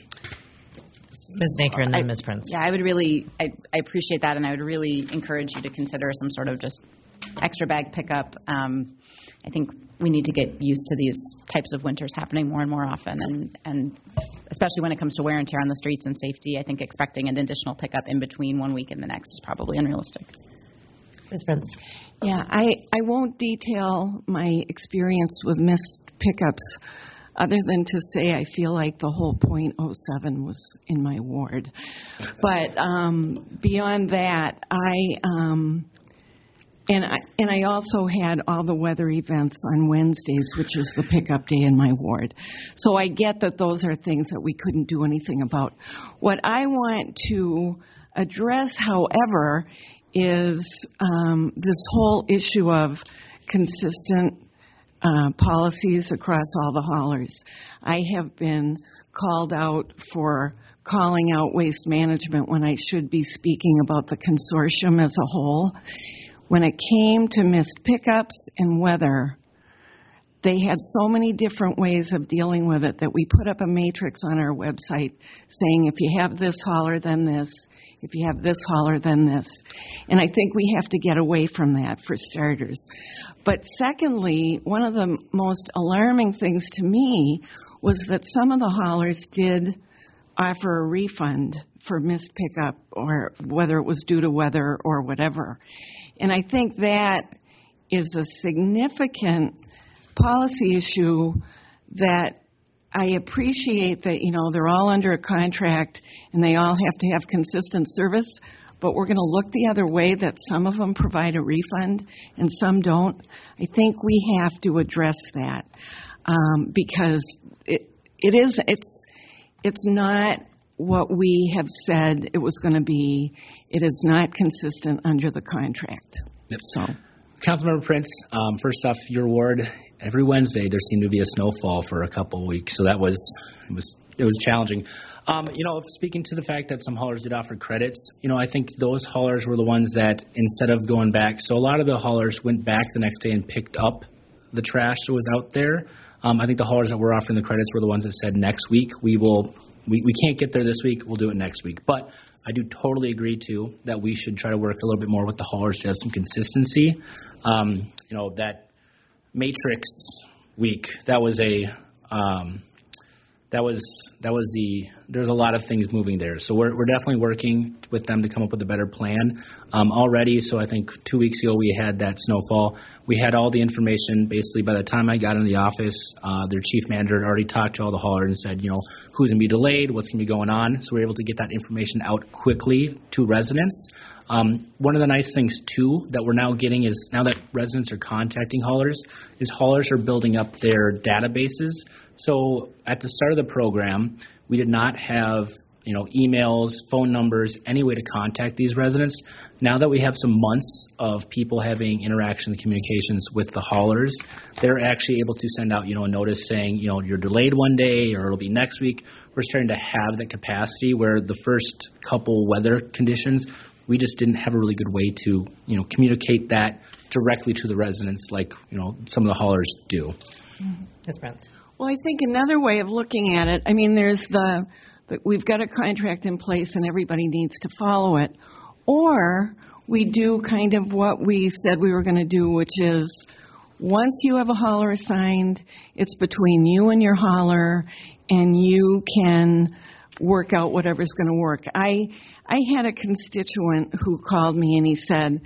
Miz Naker and then I- Miz Prince. Yeah, I would really, I, I appreciate that, and I would really encourage you to consider some sort of just extra bag pickup. Um, I think we need to get used to these types of winters happening more and more often, and, and especially when it comes to wear and tear on the streets and safety, I think expecting an additional pickup in between one week and the next is probably unrealistic. Miz Prince. Yeah, I, I won't detail my experience with missed pickups other than to say I feel like the whole point oh seven was in my ward. But um, beyond that, I um, and I and I also had all the weather events on Wednesdays, which is the pickup day in my ward. So I get that those are things that we couldn't do anything about. What I want to address, however, is um, this whole issue of consistent Uh, policies across all the haulers. I have been called out for calling out waste management when I should be speaking about the consortium as a whole. When it came to missed pickups and weather, they had so many different ways of dealing with it that we put up a matrix on our website saying if you have this hauler, then this. If you have this hauler, then this. And I think we have to get away from that for starters. But secondly, one of the most alarming things to me was that some of the haulers did offer a refund for missed pickup, or whether it was due to weather or whatever. And I think that is a significant policy issue that I appreciate that, you know, they're all under a contract and they all have to have consistent service, but we're going to look the other way that some of them provide a refund and some don't. I think we have to address that um, because it it is it's it's not what we have said it was going to be. It is not consistent under the contract. Yep. So, Councilmember Prince, um, first off, your ward, every Wednesday there seemed to be a snowfall for a couple of weeks, so that was it was it was challenging. Um, you know, speaking to the fact that some haulers did offer credits, you know, I think those haulers were the ones that instead of going back, so a lot of the haulers went back the next day and picked up the trash that was out there. Um, I think the haulers that were offering the credits were the ones that said next week we will, we, we can't get there this week, we'll do it next week. But I do totally agree, too, that we should try to work a little bit more with the haulers to have some consistency. Um, you know, that Matrix week, that was a um, – That was that was the there's a lot of things moving there, so we're we're definitely working with them to come up with a better plan um, already. So I think two weeks ago we had that snowfall. We had all the information basically by the time I got in the office. Uh, their chief manager had already talked to all the haulers and said, you know, who's going to be delayed, what's going to be going on. So we're able to get that information out quickly to residents. Um, one of the nice things, too, that we're now getting is now that residents are contacting haulers, is haulers are building up their databases. So at the start of the program, we did not have, you know, emails, phone numbers, any way to contact these residents. Now that we have some months of people having interaction and communications with the haulers, they're actually able to send out, you know, a notice saying, you know, you're delayed one day or it'll be next week. We're starting to have that capacity where the first couple weather conditions, we just didn't have a really good way to, you know, communicate that directly to the residents like, you know, some of the haulers do. Yes, Prince. well, I think another way of looking at it, I mean, there's the, the we've got a contract in place and everybody needs to follow it, or we do kind of what we said we were going to do, which is once you have a hauler assigned, it's between you and your hauler, and you can work out whatever's going to work. I I had a constituent who called me and he said,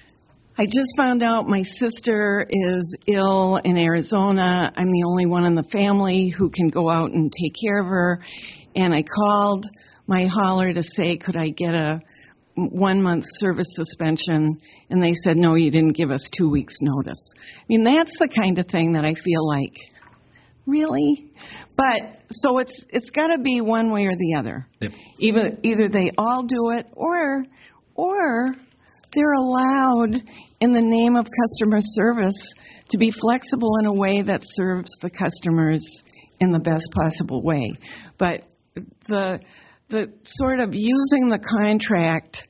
I just found out my sister is ill in Arizona. I'm the only one in the family who can go out and take care of her. And I called my hauler to say, could I get a one-month service suspension? And they said, no, you didn't give us two weeks' notice. I mean, that's the kind of thing that I feel like, really? But so it's it's got to be one way or the other. Yep. Either either they all do it, or or they're allowed in the name of customer service to be flexible in a way that serves the customers in the best possible way. But the the sort of using the contract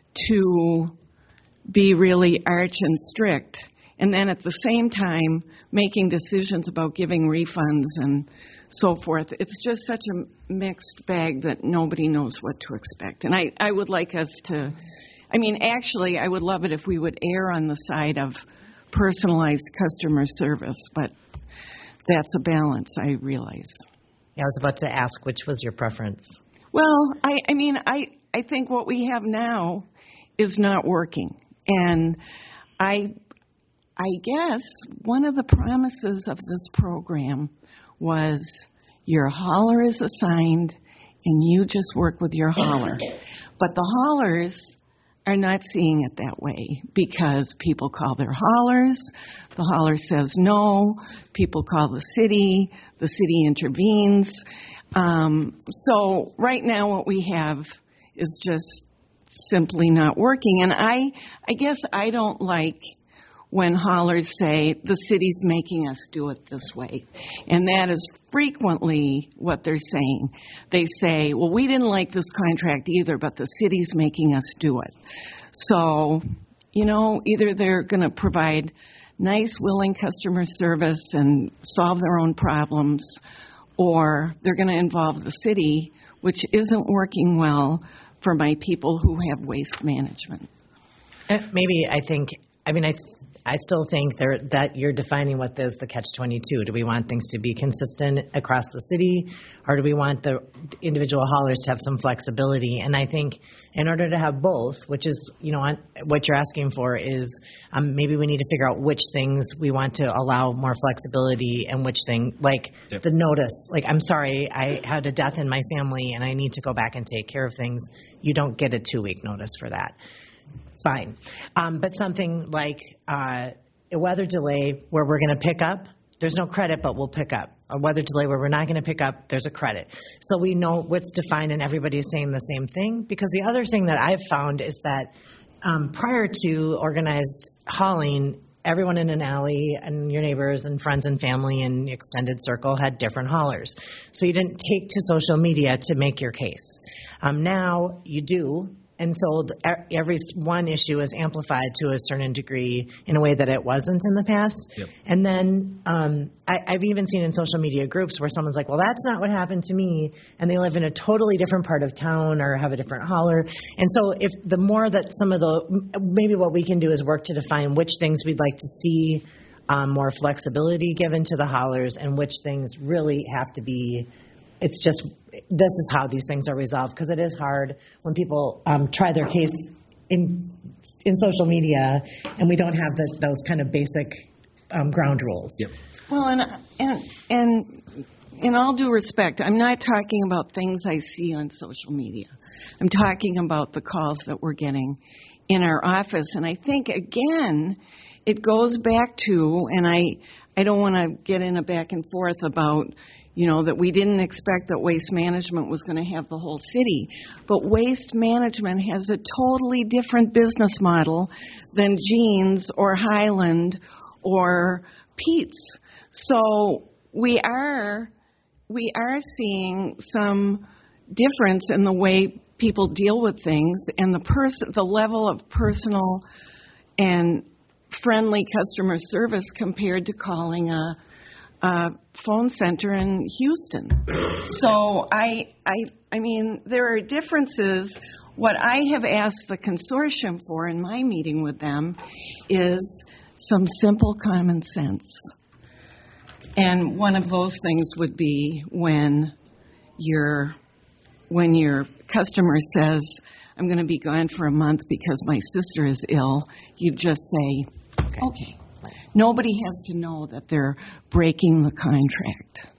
to be really arch and strict, and then at the same time making decisions about giving refunds and so forth. It's just such a mixed bag that nobody knows what to expect. And I, I would like us to, I mean, actually, I would love it if we would err on the side of personalized customer service, but that's a balance, I realize. Yeah, I was about to ask, which was your preference? Well, I, I mean, I, I think what we have now is not working. And I I guess one of the promises of this program was your hauler is assigned and you just work with your hauler. But the haulers are not seeing it that way because people call their haulers, the hauler says no, people call the city, the city intervenes. Um, so right now what we have is just simply not working. And I, I guess I don't like when haulers say, the city's making us do it this way. And that is frequently what they're saying. They say, well, we didn't like this contract either, but the city's making us do it. So, you know, either they're going to provide nice, willing customer service and solve their own problems, or they're going to involve the city, which isn't working well for my people who have waste management. Uh, Maybe I think, I mean, I, I still think there, that you're defining what is the catch twenty-two. Do we want things to be consistent across the city, or do we want the individual haulers to have some flexibility? And I think in order to have both, which is, you know, what you're asking for is um, maybe we need to figure out which things we want to allow more flexibility and which thing, like Yep. the notice. Like, I'm sorry, I had a death in my family and I need to go back and take care of things. You don't get a two-week notice for that. Fine. Um, but something like uh, a weather delay where we're going to pick up, there's no credit, but we'll pick up. A weather delay where we're not going to pick up, there's a credit. So we know what's defined and everybody's saying the same thing. Because the other thing that I've found is that um, prior to organized hauling, everyone in an alley and your neighbors and friends and family and extended circle had different haulers. So you didn't take to social media to make your case. Um, now you do. And so the, every one issue is amplified to a certain degree in a way that it wasn't in the past. Yep. And then um, I, I've even seen in social media groups where someone's like, well, that's not what happened to me. And they live in a totally different part of town or have a different hauler. And so if the more that some of the, maybe what we can do is work to define which things we'd like to see um, more flexibility given to the haulers and which things really have to be. It's just, this is how these things are resolved, because it is hard when people um, try their case in in social media and we don't have the, those kind of basic um, ground rules. Yep. Well, and, and, and in all due respect, I'm not talking about things I see on social media. I'm talking about the calls that we're getting in our office. And I think, again, it goes back to, and I, I don't want to get in a back and forth about, you know, that we didn't expect that waste management was going to have the whole city. But waste management has a totally different business model than Jeans or Highland or Pete's. So we are we are seeing some difference in the way people deal with things and the pers- the level of personal and friendly customer service compared to calling a Uh, phone center in Houston. So I, I, I mean, there are differences. What I have asked the consortium for in my meeting with them is some simple common sense. And one of those things would be when your, when your customer says, I'm going to be gone for a month because my sister is ill, you just say, okay. okay. Nobody has to know that they're breaking the contract.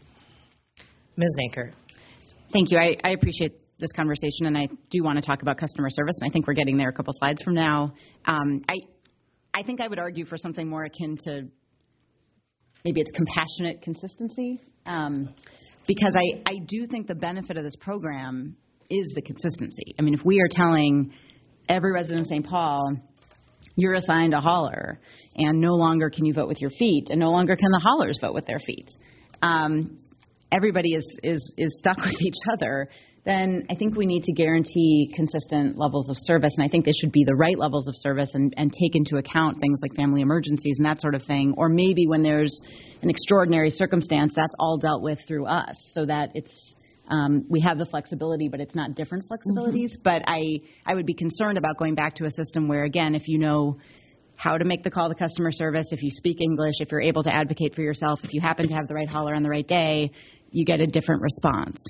Miz Naker. Thank you. I, I appreciate this conversation, and I do want to talk about customer service, and I think we're getting there a couple slides from now. Um, I, I think I would argue for something more akin to maybe it's compassionate consistency, um, because I, I do think the benefit of this program is the consistency. I mean, if we are telling every resident of Saint Paul, you're assigned a hauler, and no longer can you vote with your feet, and no longer can the haulers vote with their feet. Um, everybody is, is, is stuck with each other. Then I think we need to guarantee consistent levels of service, and I think they should be the right levels of service and, and take into account things like family emergencies and that sort of thing. Or maybe when there's an extraordinary circumstance, that's all dealt with through us, so that it's Um, we have the flexibility, but it's not different flexibilities. Mm-hmm. But I, I would be concerned about going back to a system where, again, if you know how to make the call to customer service, if you speak English, if you're able to advocate for yourself, if you happen to have the right hauler on the right day, you get a different response.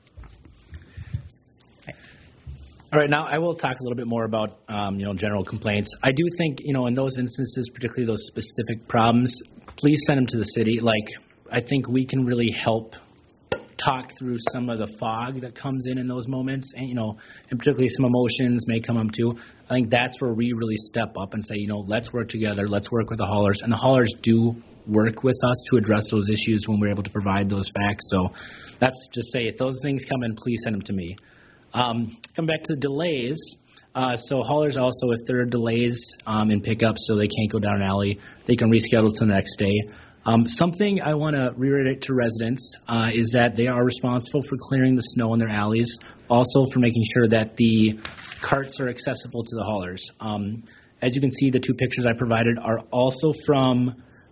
All right, now I will talk a little bit more about, um, you know, general complaints. I do think, you know, in those instances, particularly those specific problems, please send them to the city. Like, I think we can really help talk through some of the fog that comes in in those moments, and, you know, and particularly some emotions may come up too. I think that's where we really step up and say, you know, let's work together, let's work with the haulers, and the haulers do work with us to address those issues when we're able to provide those facts. So that's just say, if those things come in, please send them to me. Um, come back to the delays. Uh, so haulers also, if there are delays um, in pickups, so they can't go down an alley, they can reschedule to the next day. Um, something I want to reiterate to residents uh, is that they are responsible for clearing the snow in their alleys, also for making sure that the carts are accessible to the haulers. Um, as you can see, the two pictures I provided are also from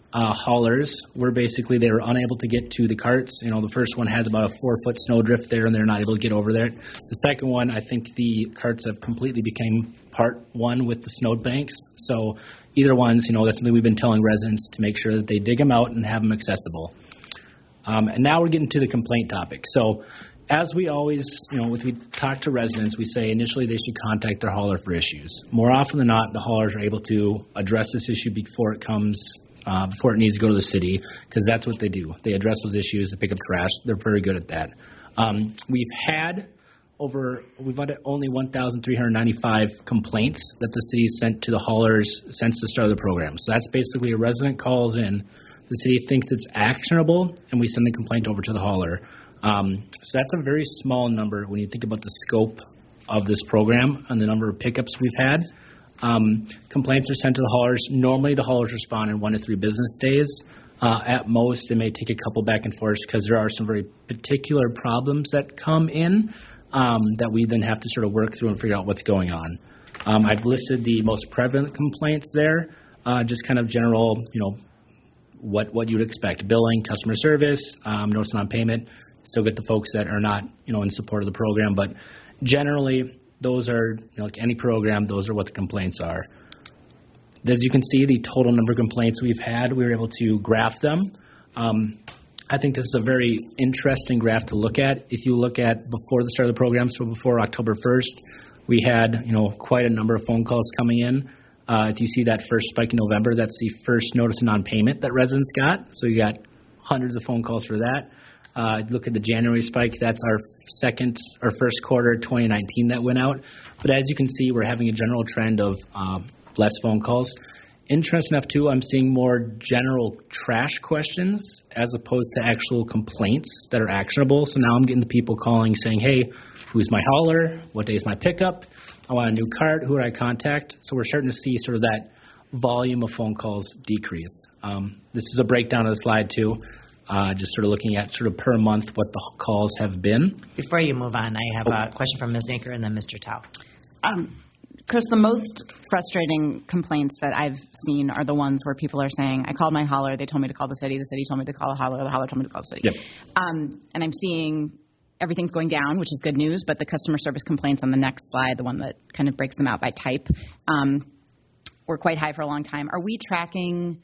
uh, haulers were basically, they were unable to get to the carts. You know, the first one has about a four-foot snowdrift there, and they're not able to get over there. The second one, I think the carts have completely become part one with the snowbanks. So either ones, you know, that's something we've been telling residents to make sure that they dig them out and have them accessible. Um, and now we're getting to the complaint topic. So as we always, you know, if we talk to residents, we say initially they should contact their hauler for issues. More often than not, the haulers are able to address this issue before it comes, uh, before it needs to go to the city, because that's what they do. They address those issues, they pick up trash. They're very good at that. Um, we've had over, we've had only one thousand three hundred ninety-five complaints that the city sent to the haulers since the start of the program. So that's basically a resident calls in, the city thinks it's actionable, and we send the complaint over to the hauler. Um, so that's a very small number when you think about the scope of this program and the number of pickups we've had. Um, complaints are sent to the haulers. Normally the haulers respond in one to three business days. Uh, at most, it may take a couple back and forth because there are some very particular problems that come in um, that we then have to sort of work through and figure out what's going on. Um, I've listed the most prevalent complaints there, uh, just kind of general, you know, what, what you'd expect. Billing, customer service, um, notice of non-payment. Still get the folks that are not, you know, in support of the program, but generally those are, you know, like any program, those are what the complaints are. As you can see, the total number of complaints we've had, we were able to graph them. Um, I think this is a very interesting graph to look at. If you look at before the start of the program, so before October first, we had, you know, quite a number of phone calls coming in. Uh, if you see that first spike in November, that's the first notice of non-payment that residents got. So you got hundreds of phone calls for that. Uh, look at the January spike. That's our second or first quarter twenty nineteen that went out. But as you can see, we're having a general trend of uh, less phone calls. Interesting enough, too, I'm seeing more general trash questions as opposed to actual complaints that are actionable. So now I'm getting the people calling saying, hey, who's my hauler? What day is my pickup? I want a new cart. Who do I contact? So we're starting to see sort of that volume of phone calls decrease. Um, this is a breakdown of the slide, too. Uh, just sort of looking at sort of per month what the calls have been. Before you move on, I have a question from Miz Naker and then Mister Tao. Um, Chris, the most frustrating complaints that I've seen are the ones where people are saying, I called my hauler, they told me to call the city, the city told me to call the hauler, the hauler told me to call the city. Yep. Um, and I'm seeing everything's going down, which is good news, but the customer service complaints on the next slide, the one that kind of breaks them out by type, um, were quite high for a long time. Are we tracking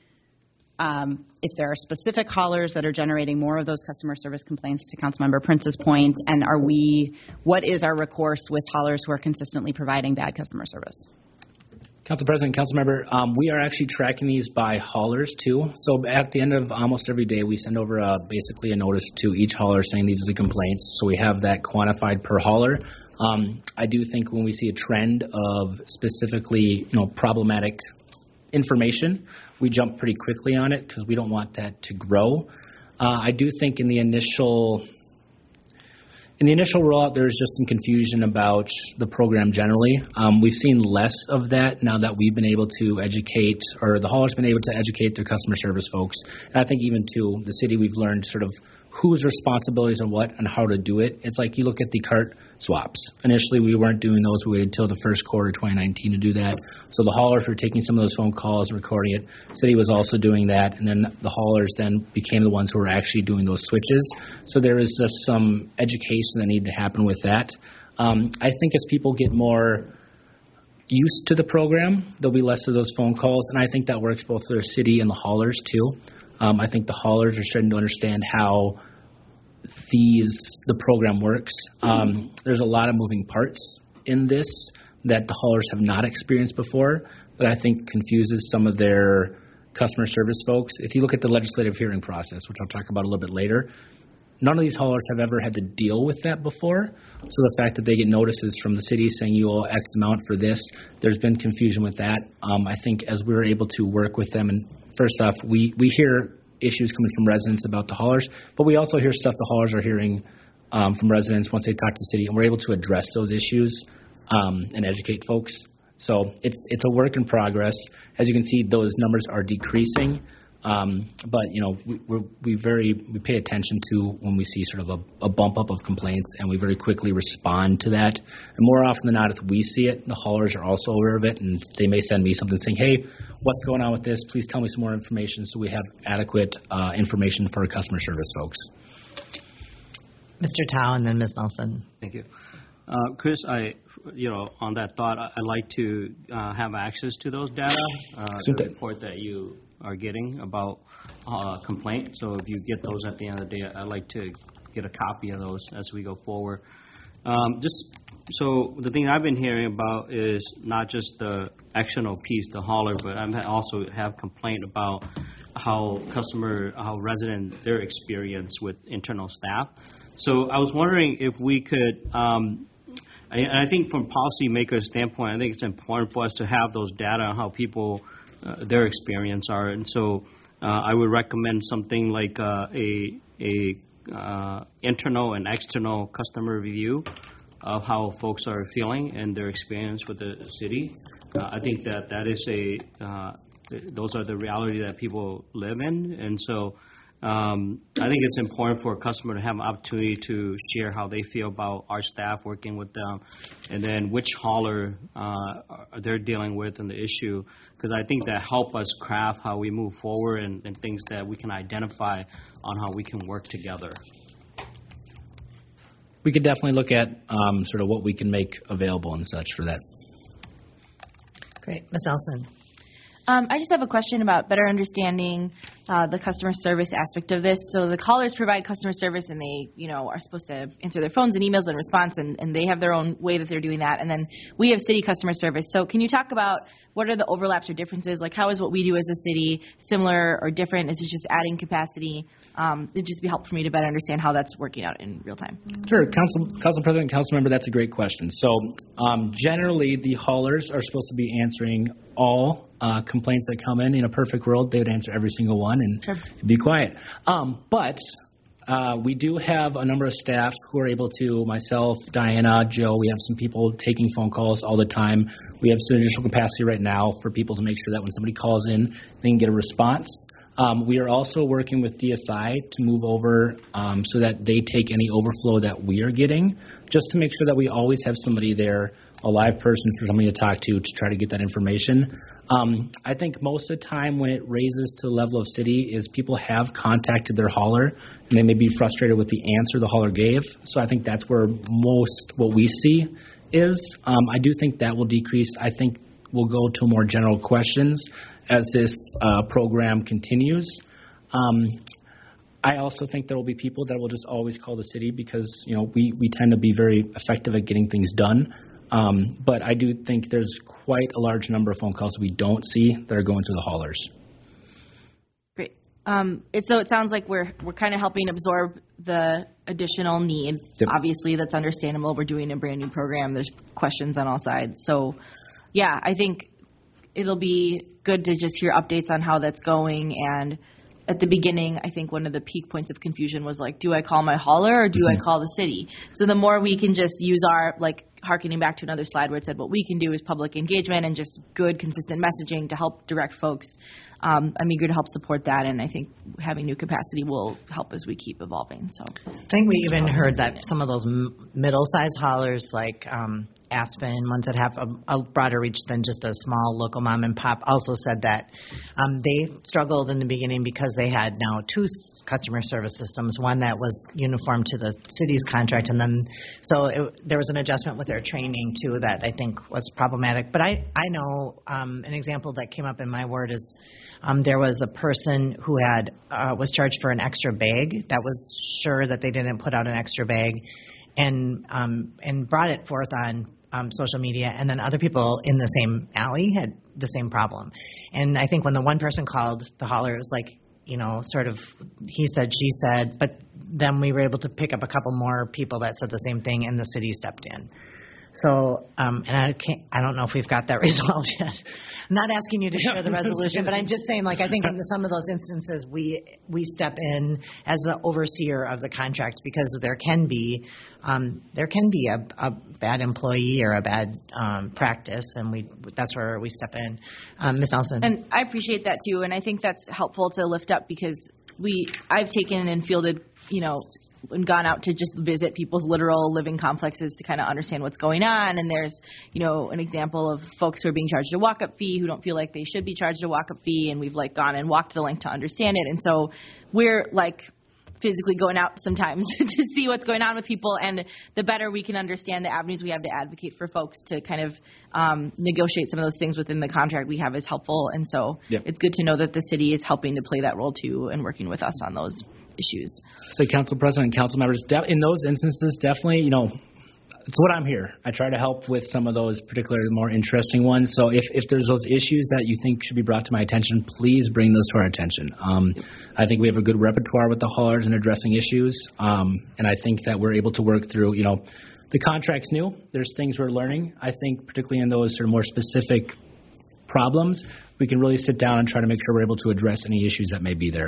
Um, if there are specific haulers that are generating more of those customer service complaints, to Councilmember Prince's point, and are we, what is our recourse with haulers who are consistently providing bad customer service? Council President, Councilmember, um, we are actually tracking these by haulers too. So at the end of almost every day, we send over a, basically a notice to each hauler saying these are the complaints. So we have that quantified per hauler. Um, I do think when we see a trend of specifically, you know, problematic information, we jump pretty quickly on it because we don't want that to grow. Uh, I do think in the initial in the initial rollout, there's just some confusion about the program generally. Um, we've seen less of that now that we've been able to educate, or the hauler's been able to educate their customer service folks. And I think even to the city, we've learned sort of whose responsibilities and what and how to do it. It's like you look at the cart swaps. Initially, we weren't doing those. We waited until the first quarter of twenty nineteen to do that. So the haulers were taking some of those phone calls and recording it. City was also doing that. And then the haulers then became the ones who were actually doing those switches. So there is just some education that needed to happen with that. Um, I think as people get more used to the program, there'll be less of those phone calls. And I think that works both for the city and the haulers too. Um, I think the haulers are starting to understand how these the program works. Um, there's a lot of moving parts in this that the haulers have not experienced before that I think confuses some of their customer service folks. If you look at the legislative hearing process, which I'll talk about a little bit later, none of these haulers have ever had to deal with that before. So the fact that they get notices from the city saying you owe X amount for this, there's been confusion with that. Um, I think as we're able to work with them, and first off, we, we hear issues coming from residents about the haulers, but we also hear stuff the haulers are hearing um, from residents once they talk to the city, and we're able to address those issues um, and educate folks. So it's it's a work in progress. As you can see, those numbers are decreasing. Um, but you know, we we're, we very we pay attention to when we see sort of a, a bump up of complaints, and we very quickly respond to that. And more often than not, if we see it, the haulers are also aware of it, and they may send me something saying, "Hey, what's going on with this? Please tell me some more information," so we have adequate uh, information for our customer service folks. Mister Tao and then Miz Nelson. Thank you. Uh, Chris, I, you know, on that thought, I, I like to uh, have access to those data, uh, the report that you are getting about uh, complaint. So if you get those at the end of the day, I'd like to get a copy of those as we go forward. Um, just so the thing I've been hearing about is not just the external piece, the hauler, but I also have complaint about how customer, how resident, their experience with internal staff. So I was wondering if we could, um, and I think from policymakers' standpoint, I think it's important for us to have those data on how people, uh, their experience are. And so uh, I would recommend something like uh, a a uh, internal and external customer review of how folks are feeling and their experience with the city. Uh, I think that that is a uh, those are the reality that people live in, and so. Um, I think it's important for a customer to have an opportunity to share how they feel about our staff working with them, and then which hauler uh, they're dealing with and the issue, because I think that help us craft how we move forward and, and things that we can identify on how we can work together. We could definitely look at um, sort of what we can make available and such for that. Great. Miz Nelson. Um, I just have a question about better understanding uh, the customer service aspect of this. So the callers provide customer service, and they, you know, are supposed to answer their phones and emails in response, and, and they have their own way that they're doing that. And then we have city customer service. So can you talk about what are the overlaps or differences? Like, how is what we do as a city similar or different? Is it just adding capacity? Um, it'd just be helpful for me to better understand how that's working out in real time. Sure, Council, Council President, Council Member, that's a great question. So um, generally, the haulers are supposed to be answering all uh, complaints that come in. In a perfect world, they would answer every single one and Sure. be quiet. Um, but uh, we do have a number of staff who are able to, myself, Diana, Joe, we have some people taking phone calls all the time. We have some additional capacity right now for people to make sure that when somebody calls in, they can get a response. Um, we are also working with D S I to move over um, so that they take any overflow that we are getting, just to make sure that we always have somebody there, a live person for somebody to talk to to try to get that information. Um, I think most of the time when it raises to the level of city is people have contacted their hauler and they may be frustrated with the answer the hauler gave. So I think that's where most what we see is. Um, I do think that will decrease. I think we'll go to more general questions as this uh, program continues. Um, I also think there will be people that will just always call the city because, you know, we, we tend to be very effective at getting things done. Um, but I do think there's quite a large number of phone calls we don't see that are going to the haulers. Great. Um, it, so it sounds like we're we're kind of helping absorb the additional need. Yep. Obviously, that's understandable. We're doing a brand new program. There's questions on all sides. So, yeah, I think it'll be good to just hear updates on how that's going. And at the beginning, I think one of the peak points of confusion was like, do I call my hauler or do mm-hmm. I call the city? So the more we can just use our, like, harkening back to another slide where it said what we can do is public engagement and just good, consistent messaging to help direct folks. Um, I'm eager to help support that, and I think having new capacity will help as we keep evolving. So I think we even heard that some of those m- middle-sized haulers like um, Aspen, ones that have a, a broader reach than just a small local mom and pop, also said that um, they struggled in the beginning because they had now two s- customer service systems, one that was uniform to the city's contract, and then so it, there was an adjustment with their training too that I think was problematic. But I, I know um, an example that came up in my ward is Um, there was a person who had uh, was charged for an extra bag that was sure that they didn't put out an extra bag, and um, and brought it forth on um, social media, and then other people in the same alley had the same problem. And I think when the one person called, the hauler, it was like, you know, sort of he said, she said, but then we were able to pick up a couple more people that said the same thing, and the city stepped in. So, um, and I can't, I don't know if we've got that resolved yet. I'm not asking you to share the resolution, but I'm just saying, like, I think in some of those instances, we we step in as the overseer of the contract because there can be um, there can be a, a bad employee or a bad um, practice, and we that's where we step in. Um, Miz Nelson. And I appreciate that too, and I think that's helpful to lift up because we I've taken and fielded, you know, and gone out to just visit people's literal living complexes to kind of understand what's going on. And there's, you know, an example of folks who are being charged a walk-up fee who don't feel like they should be charged a walk-up fee, and we've like gone and walked the link to understand it. And so we're like physically going out sometimes to see what's going on with people, and the better we can understand the avenues we have to advocate for folks to kind of um, negotiate some of those things within the contract we have is helpful. And so yep. It's good to know that the city is helping to play that role too and working with us on those issues. So Council President and council members, in those instances, definitely, you know, it's what I'm here. I try to help with some of those particularly more interesting ones. So if, if there's those issues that you think should be brought to my attention, please bring those to our attention. Um, I think we have a good repertoire with the haulers in addressing issues. Um, and I think that we're able to work through, you know, the contract's new. There's things we're learning. I think particularly in those sort of more specific problems, we can really sit down and try to make sure we're able to address any issues that may be there.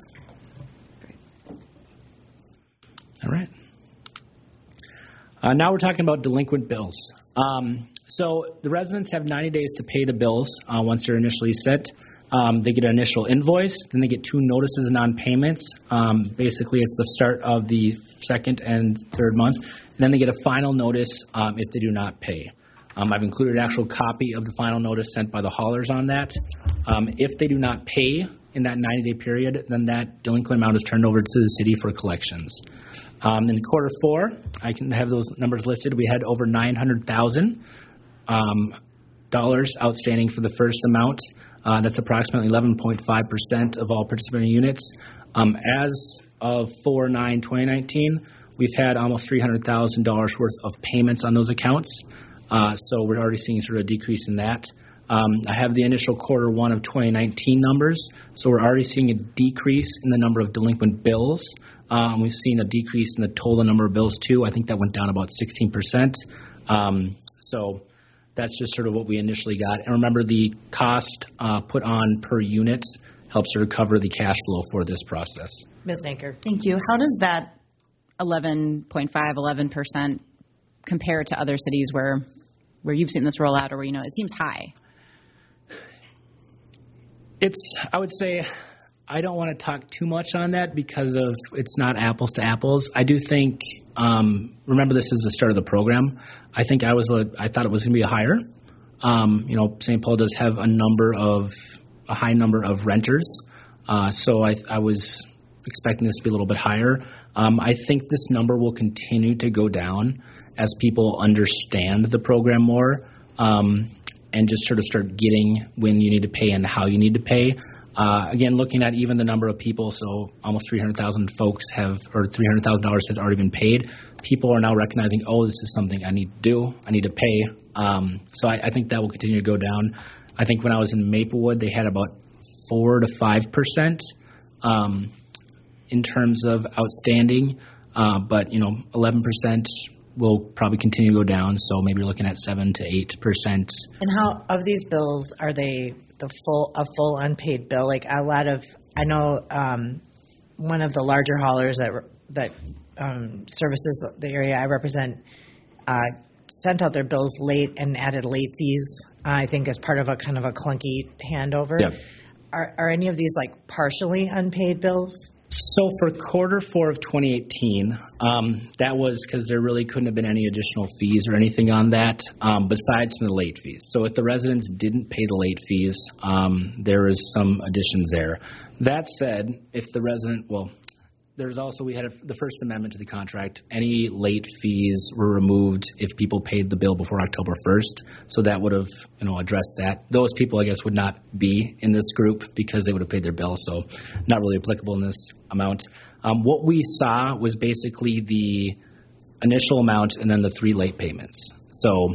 All right. Uh, now we're talking about delinquent bills. Um, so the residents have ninety days to pay the bills uh, once they're initially set. Um, they get an initial invoice, then they get two notices of non-payments. Um, basically, it's the start of the second and third month. And then they get a final notice um, if they do not pay. Um, I've included an actual copy of the final notice sent by the haulers on that. Um, if they do not pay in that ninety-day period, then that delinquent amount is turned over to the city for collections. Um, in quarter four, I can have those numbers listed. We had over nine hundred thousand dollars um, outstanding for the first amount. Uh, that's approximately eleven point five percent of all participating units. Um, as of four nine twenty nineteen, we've had almost three hundred thousand dollars worth of payments on those accounts. Uh, so we're already seeing sort of a decrease in that. Um, I have the initial quarter one of twenty nineteen numbers. So we're already seeing a decrease in the number of delinquent bills. Um, we've seen a decrease in the total number of bills too. I think that went down about sixteen percent. Um, so that's just sort of what we initially got. And remember, the cost uh, put on per unit helps to recover the cash flow for this process. Miz Naker. Thank you. How does that eleven point five, eleven percent compare to other cities where where you've seen this roll out, or where, you know, it seems high? It's, I would say, I don't want to talk too much on that because of it's not apples to apples. I do think, um, remember this is the start of the program. I think I was, I thought it was going to be higher. Um, you know, Saint Paul does have a number of, a high number of renters. Uh, so I, I was expecting this to be a little bit higher. Um, I think this number will continue to go down as people understand the program more, um, and just sort of start getting when you need to pay and how you need to pay. Uh, again, looking at even the number of people, so almost three hundred thousand folks have, or three hundred thousand dollars has already been paid. People are now recognizing, oh, this is something I need to do. I need to pay. Um, so I, I think that will continue to go down. I think when I was in Maplewood, they had about four to five percent um, in terms of outstanding, uh, but you know, eleven percent will probably continue to go down. So maybe you're looking at seven to eight percent. And how of these bills are they the full a full unpaid bill? Like a lot of, I know um, one of the larger haulers that that um, services the area I represent uh, sent out their bills late and added late fees. Uh, I think as part of a kind of a clunky handover. Yep. Are are any of these like partially unpaid bills? So for quarter four of twenty eighteen, um, that was because there really couldn't have been any additional fees or anything on that um, besides from the late fees. So if the residents didn't pay the late fees, um, there is some additions there. That said, if the resident, well, there's also, we had a, the First Amendment to the contract. Any late fees were removed if people paid the bill before October first. So that would have, you know, addressed that. Those people, I guess, would not be in this group because they would have paid their bill. So not really applicable in this amount. Um, what we saw was basically the initial amount and then the three late payments. So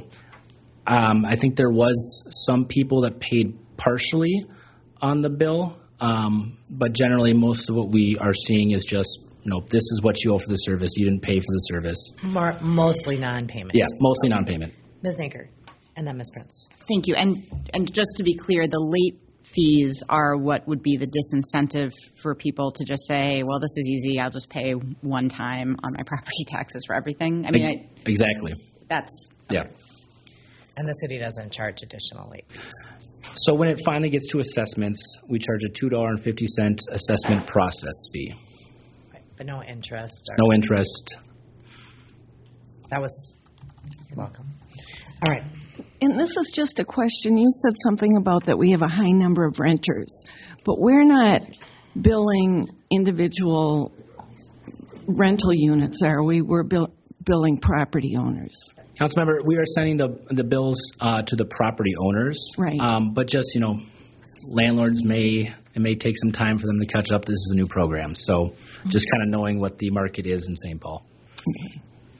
um, I think there was some people that paid partially on the bill. Um, but generally, most of what we are seeing is just nope, this is what you owe for the service. You didn't pay for the service. More, mostly non-payment. Yeah, mostly non-payment. Miz Naker, and then Miz Prince. Thank you. And and just to be clear, the late fees are what would be the disincentive for people to just say, well, this is easy. I'll just pay one time on my property taxes for everything. I mean, I, Exactly. that's Yeah. And the city doesn't charge additional late fees. So when it finally gets to assessments, we charge a two dollars and fifty cents assessment process fee. Right, but no interest. Or, No interest. That was, you're welcome. All right. And this is just a question. You said something about that we have a high number of renters, but we're not billing individual rental units, are we? We're bill- billing property owners. Councilmember, we are sending the the bills uh, to the property owners. Right. Um, but just, you know, landlords may, it may take some time for them to catch up. This is a new program. So just kind of knowing what the market is in Saint Paul. Okay.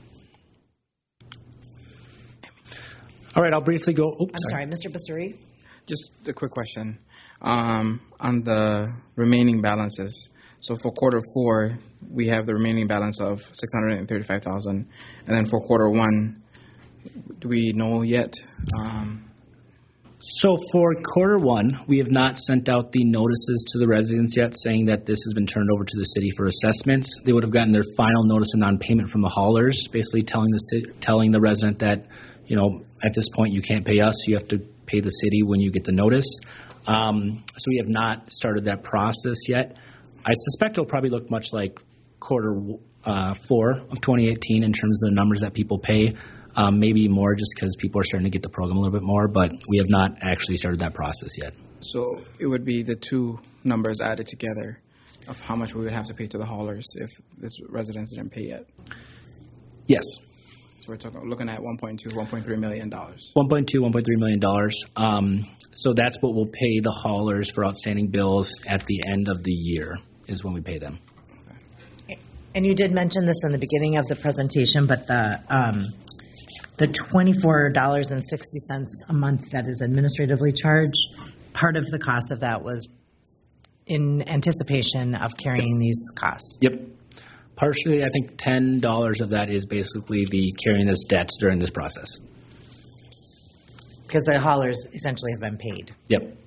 All right, I'll briefly go. Oops, I'm sorry, Mister Basuri? Just a quick question um, on the remaining balances. So for quarter four, we have the remaining balance of six hundred thirty-five thousand, and then for quarter one, do we know yet? Um, So for quarter one, we have not sent out the notices to the residents yet saying that this has been turned over to the city for assessments. They would have gotten their final notice of non-payment from the haulers, basically telling the ci- telling the resident that, you know, at this point you can't pay us, you have to pay the city when you get the notice. Um, so we have not started that process yet. I suspect it'll probably look much like quarter uh, four of twenty eighteen in terms of the numbers that people pay. Um, maybe more just because people are starting to get the program a little bit more, but we have not actually started that process yet. so it would be the two numbers added together of how much we would have to pay to the haulers if this residents didn't pay yet. Yes, So we're talking, looking at one point two, one point three million dollars. one point two, one point three million dollars. Um, so that's what we'll pay the haulers for outstanding bills at the end of the year is when we pay them. And you did mention this in the beginning of the presentation, but the um, the twenty-four dollars and sixty cents a month that is administratively charged, part of the cost of that was in anticipation of carrying these costs. Yep. Partially, I think ten dollars of that is basically the carrying this debt during this process. Because the haulers essentially have been paid. Yep.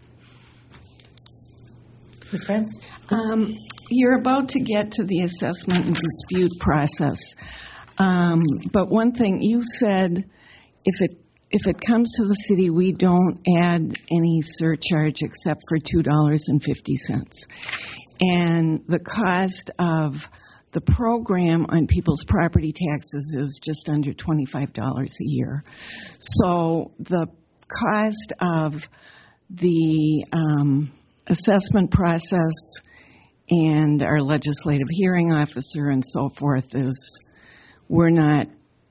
Miz Prince? Um, you're about to get to the assessment and dispute process. Um, but one thing you said, if it if it comes to the city, we don't add any surcharge except for two dollars and fifty cents. And the cost of the program on people's property taxes is just under twenty-five dollars a year. So the cost of the um, assessment process and our legislative hearing officer and so forth is, we're not,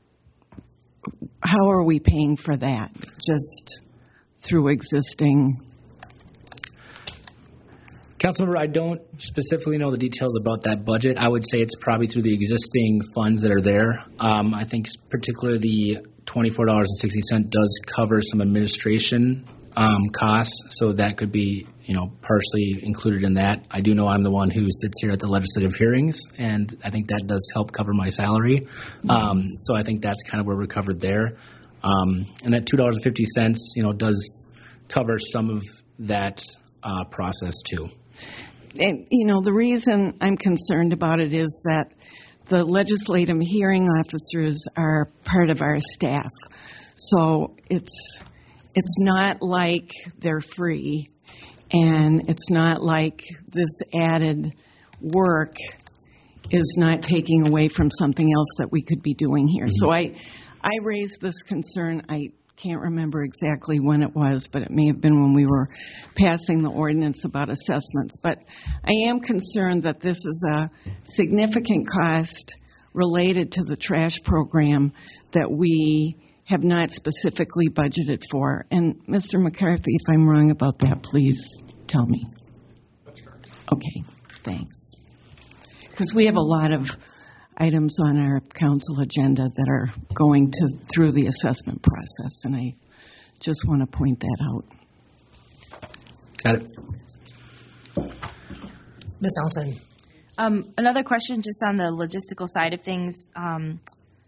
how are we paying for that? Just through existing? Councilmember, I don't specifically know the details about that budget. I would say it's probably through the existing funds that are there. Um, I think particularly the twenty-four dollars and sixty cents does cover some administration um, costs, so that could be, you know, partially included in that. I do know I'm the one who sits here at the legislative hearings, and I think that does help cover my salary. Mm-hmm. Um, so I think that's kind of where we're covered there. Um, and that two dollars and fifty cents, you know, does cover some of that uh, process too. And, you know, the reason I'm concerned about it is that the legislative hearing officers are part of our staff. So it's it's not like they're free, and it's not like this added work is not taking away from something else that we could be doing here. Mm-hmm. So I, I raised this concern. I can't remember exactly when it was, but it may have been when we were passing the ordinance about assessments. But I am concerned that this is a significant cost related to the trash program that we have not specifically budgeted for. And Mister McCarthy, if I'm wrong about that, please tell me. That's correct. Okay, thanks. Because we have a lot of items on our council agenda that are going to through the assessment process, and I just want to point that out. Got it. Miz Nelson? Um, another question just on the logistical side of things. Um,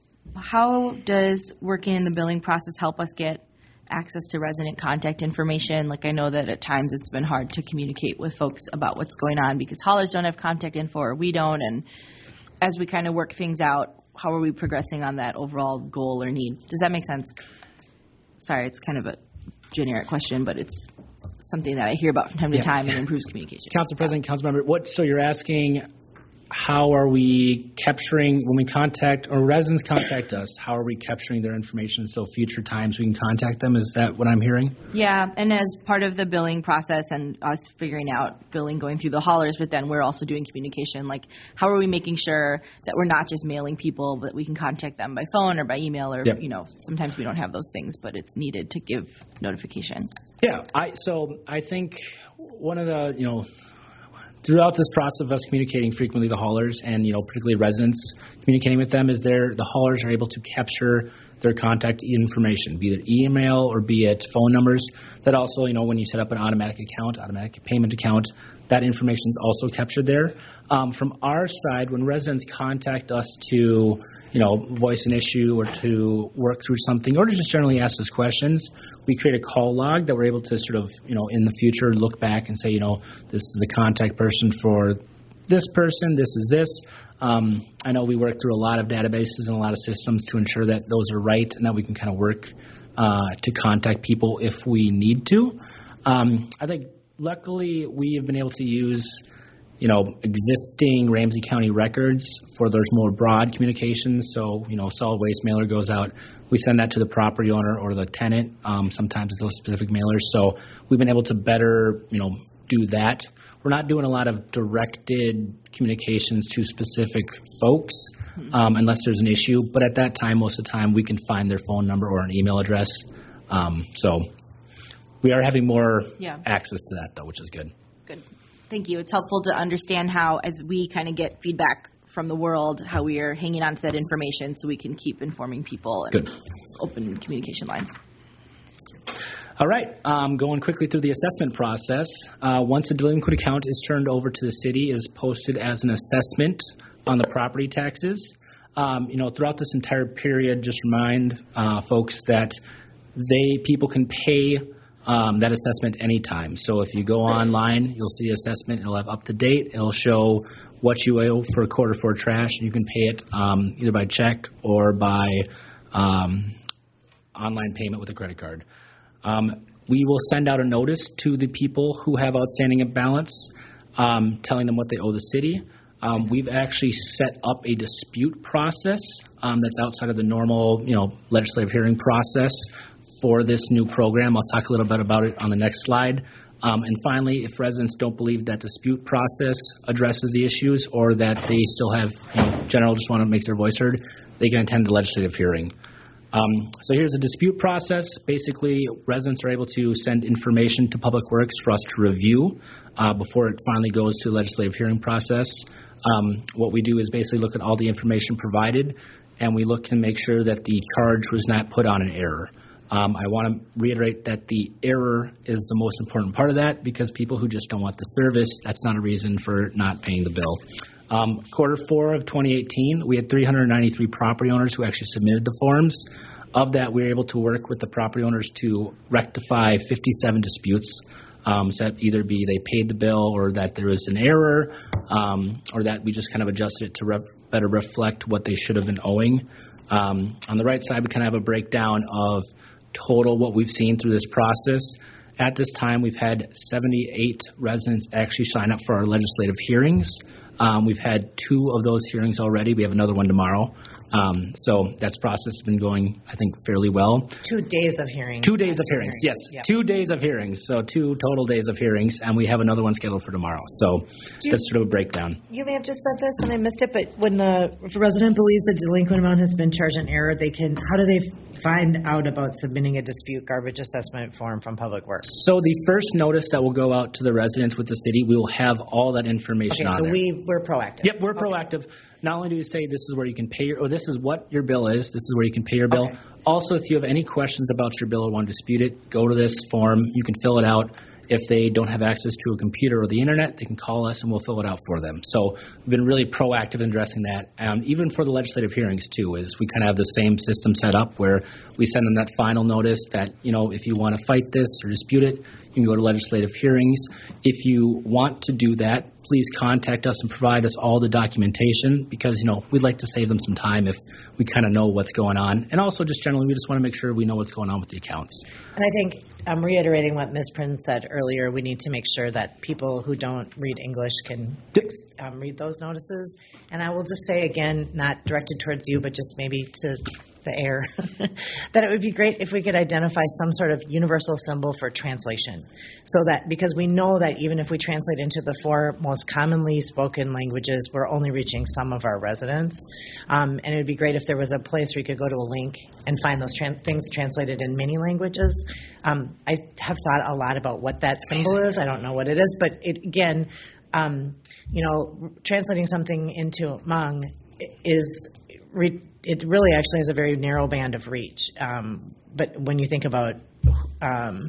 how does working in the billing process help us get access to resident contact information? Like, I know that at times it's been hard to communicate with folks about what's going on because haulers don't have contact info or we don't. And as we kind of work things out, how are we progressing on that overall goal or need? Does that make sense? Sorry, it's kind of a generic question, but it's something that I hear about from time to Yeah. time and improves communication. Council President, Council Member, what, so you're asking, how are we capturing, when we contact, or residents contact us, how are we capturing their information so future times we can contact them? Is that what I'm hearing? Yeah, and as part of the billing process and us figuring out billing going through the haulers, but then we're also doing communication, like how are we making sure that we're not just mailing people, but we can contact them by phone or by email or, Yep. you know, sometimes we don't have those things, but it's needed to give notification. Yeah, I, so I think one of the, you know, throughout this process of us communicating frequently with the haulers and, you know, particularly residents communicating with them is there, the haulers are able to capture their contact information, be it email or be it phone numbers. That also, you know, when you set up an automatic account, automatic payment account, that information is also captured there. Um, from our side, when residents contact us to, you know, voice an issue or to work through something or to just generally ask us questions, we create a call log that we're able to sort of, you know, in the future look back and say, you know, this is the contact person for this person, this is this. Um, I know we work through a lot of databases and a lot of systems to ensure that those are right and that we can kind of work uh, to contact people if we need to. Um, I think luckily we have been able to use, you know, existing Ramsey County records for those more broad communications. So, you know, solid waste mailer goes out, we send that to the property owner or the tenant. Um, sometimes it's those specific mailers. So we've been able to better, you know, do that. We're not doing a lot of directed communications to specific folks um, unless there's an issue. But at that time, most of the time, we can find their phone number or an email address. Um, so we are having more Yeah. access to that, though, which is good. Good. Thank you. It's helpful to understand how, as we kind of get feedback from the world, how we are hanging on to that information so we can keep informing people and Good. open communication lines. All right, um, going quickly through the assessment process. Uh, once a delinquent account is turned over to the city, it is posted as an assessment on the property taxes. Um, you know, throughout this entire period, just remind uh, folks that they people can pay um, that assessment anytime. So if you go online, you'll see the assessment. It'll have up to date. It'll show what you owe for quarter four trash, and you can pay it um, either by check or by um, online payment with a credit card. Um, we will send out a notice to the people who have outstanding balance, um, telling them what they owe the city. Um, we've actually set up a dispute process um, that's outside of the normal, you know, legislative hearing process for this new program. I'll talk a little bit about it on the next slide. Um, and finally, if residents don't believe that dispute process addresses the issues or that they still have, you know, general just want to make their voice heard, they can attend the legislative hearing. Um, so here's a dispute process. Basically, residents are able to send information to Public Works for us to review uh, before it finally goes to the legislative hearing process. Um, what we do is basically look at all the information provided, and we look to make sure that the charge was not put on an error. Um, I want to reiterate that the error is the most important part of that because people who just don't want the service, that's not a reason for not paying the bill. Um, quarter four of twenty eighteen, we had three hundred ninety-three property owners who actually submitted the forms. Of that, we were able to work with the property owners to rectify fifty-seven disputes. Um, so that either be they paid the bill or that there was an error um, or that we just kind of adjusted it to rep- better reflect what they should have been owing. Um, on the right side, we kind of have a breakdown of total what we've seen through this process. At this time, we've had seventy-eight residents actually sign up for our legislative hearings. Um, we've had two of those hearings already. We have another one tomorrow. Um, so that process has been going, I think, fairly well. Two days of hearings. Two days of hearings, yes. Yep. Two days of hearings. So two total days of hearings, and we have another one scheduled for tomorrow. So you- that's sort of a breakdown. You may have just said this and I missed it, but when the if a resident believes a delinquent amount has been charged in error, they can, how do they find out about submitting a dispute garbage assessment form from Public Works? So the first notice that will go out to the residents with the city, we will have all that information Okay, on so there. we, we're proactive. Yep, we're proactive. Not only do we say this is where you can pay your, or this is what your bill is, this is where you can pay your bill. Okay. Also, if you have any questions about your bill or want to dispute it, go to this form. You can fill it out. If they don't have access to a computer or the internet, they can call us and we'll fill it out for them. So we've been really proactive in addressing that. Um, even for the legislative hearings too, is we kind of have the same system set up where we send them that final notice that, you know, if you want to fight this or dispute it, you can go to legislative hearings. If you want to do that, please contact us and provide us all the documentation because, you know, we'd like to save them some time if we kind of know what's going on. And also just generally, we just want to make sure we know what's going on with the accounts. And I think I'm reiterating what Miz Prince said earlier. We need to make sure that people who don't read English can um, read those notices. And I will just say again, not directed towards you, but just maybe to the air, that it would be great if we could identify some sort of universal symbol for translation. So that, because we know that even if we translate into the four most commonly spoken languages, we're only reaching some of our residents. Um, and it would be great if there was a place where you could go to a link and find those tran- things translated in many languages. Um, I have thought a lot about what that symbol is. I don't know what it is, but it, again, um, you know, translating something into Hmong is re- it really actually has a very narrow band of reach. Um, but when you think about um,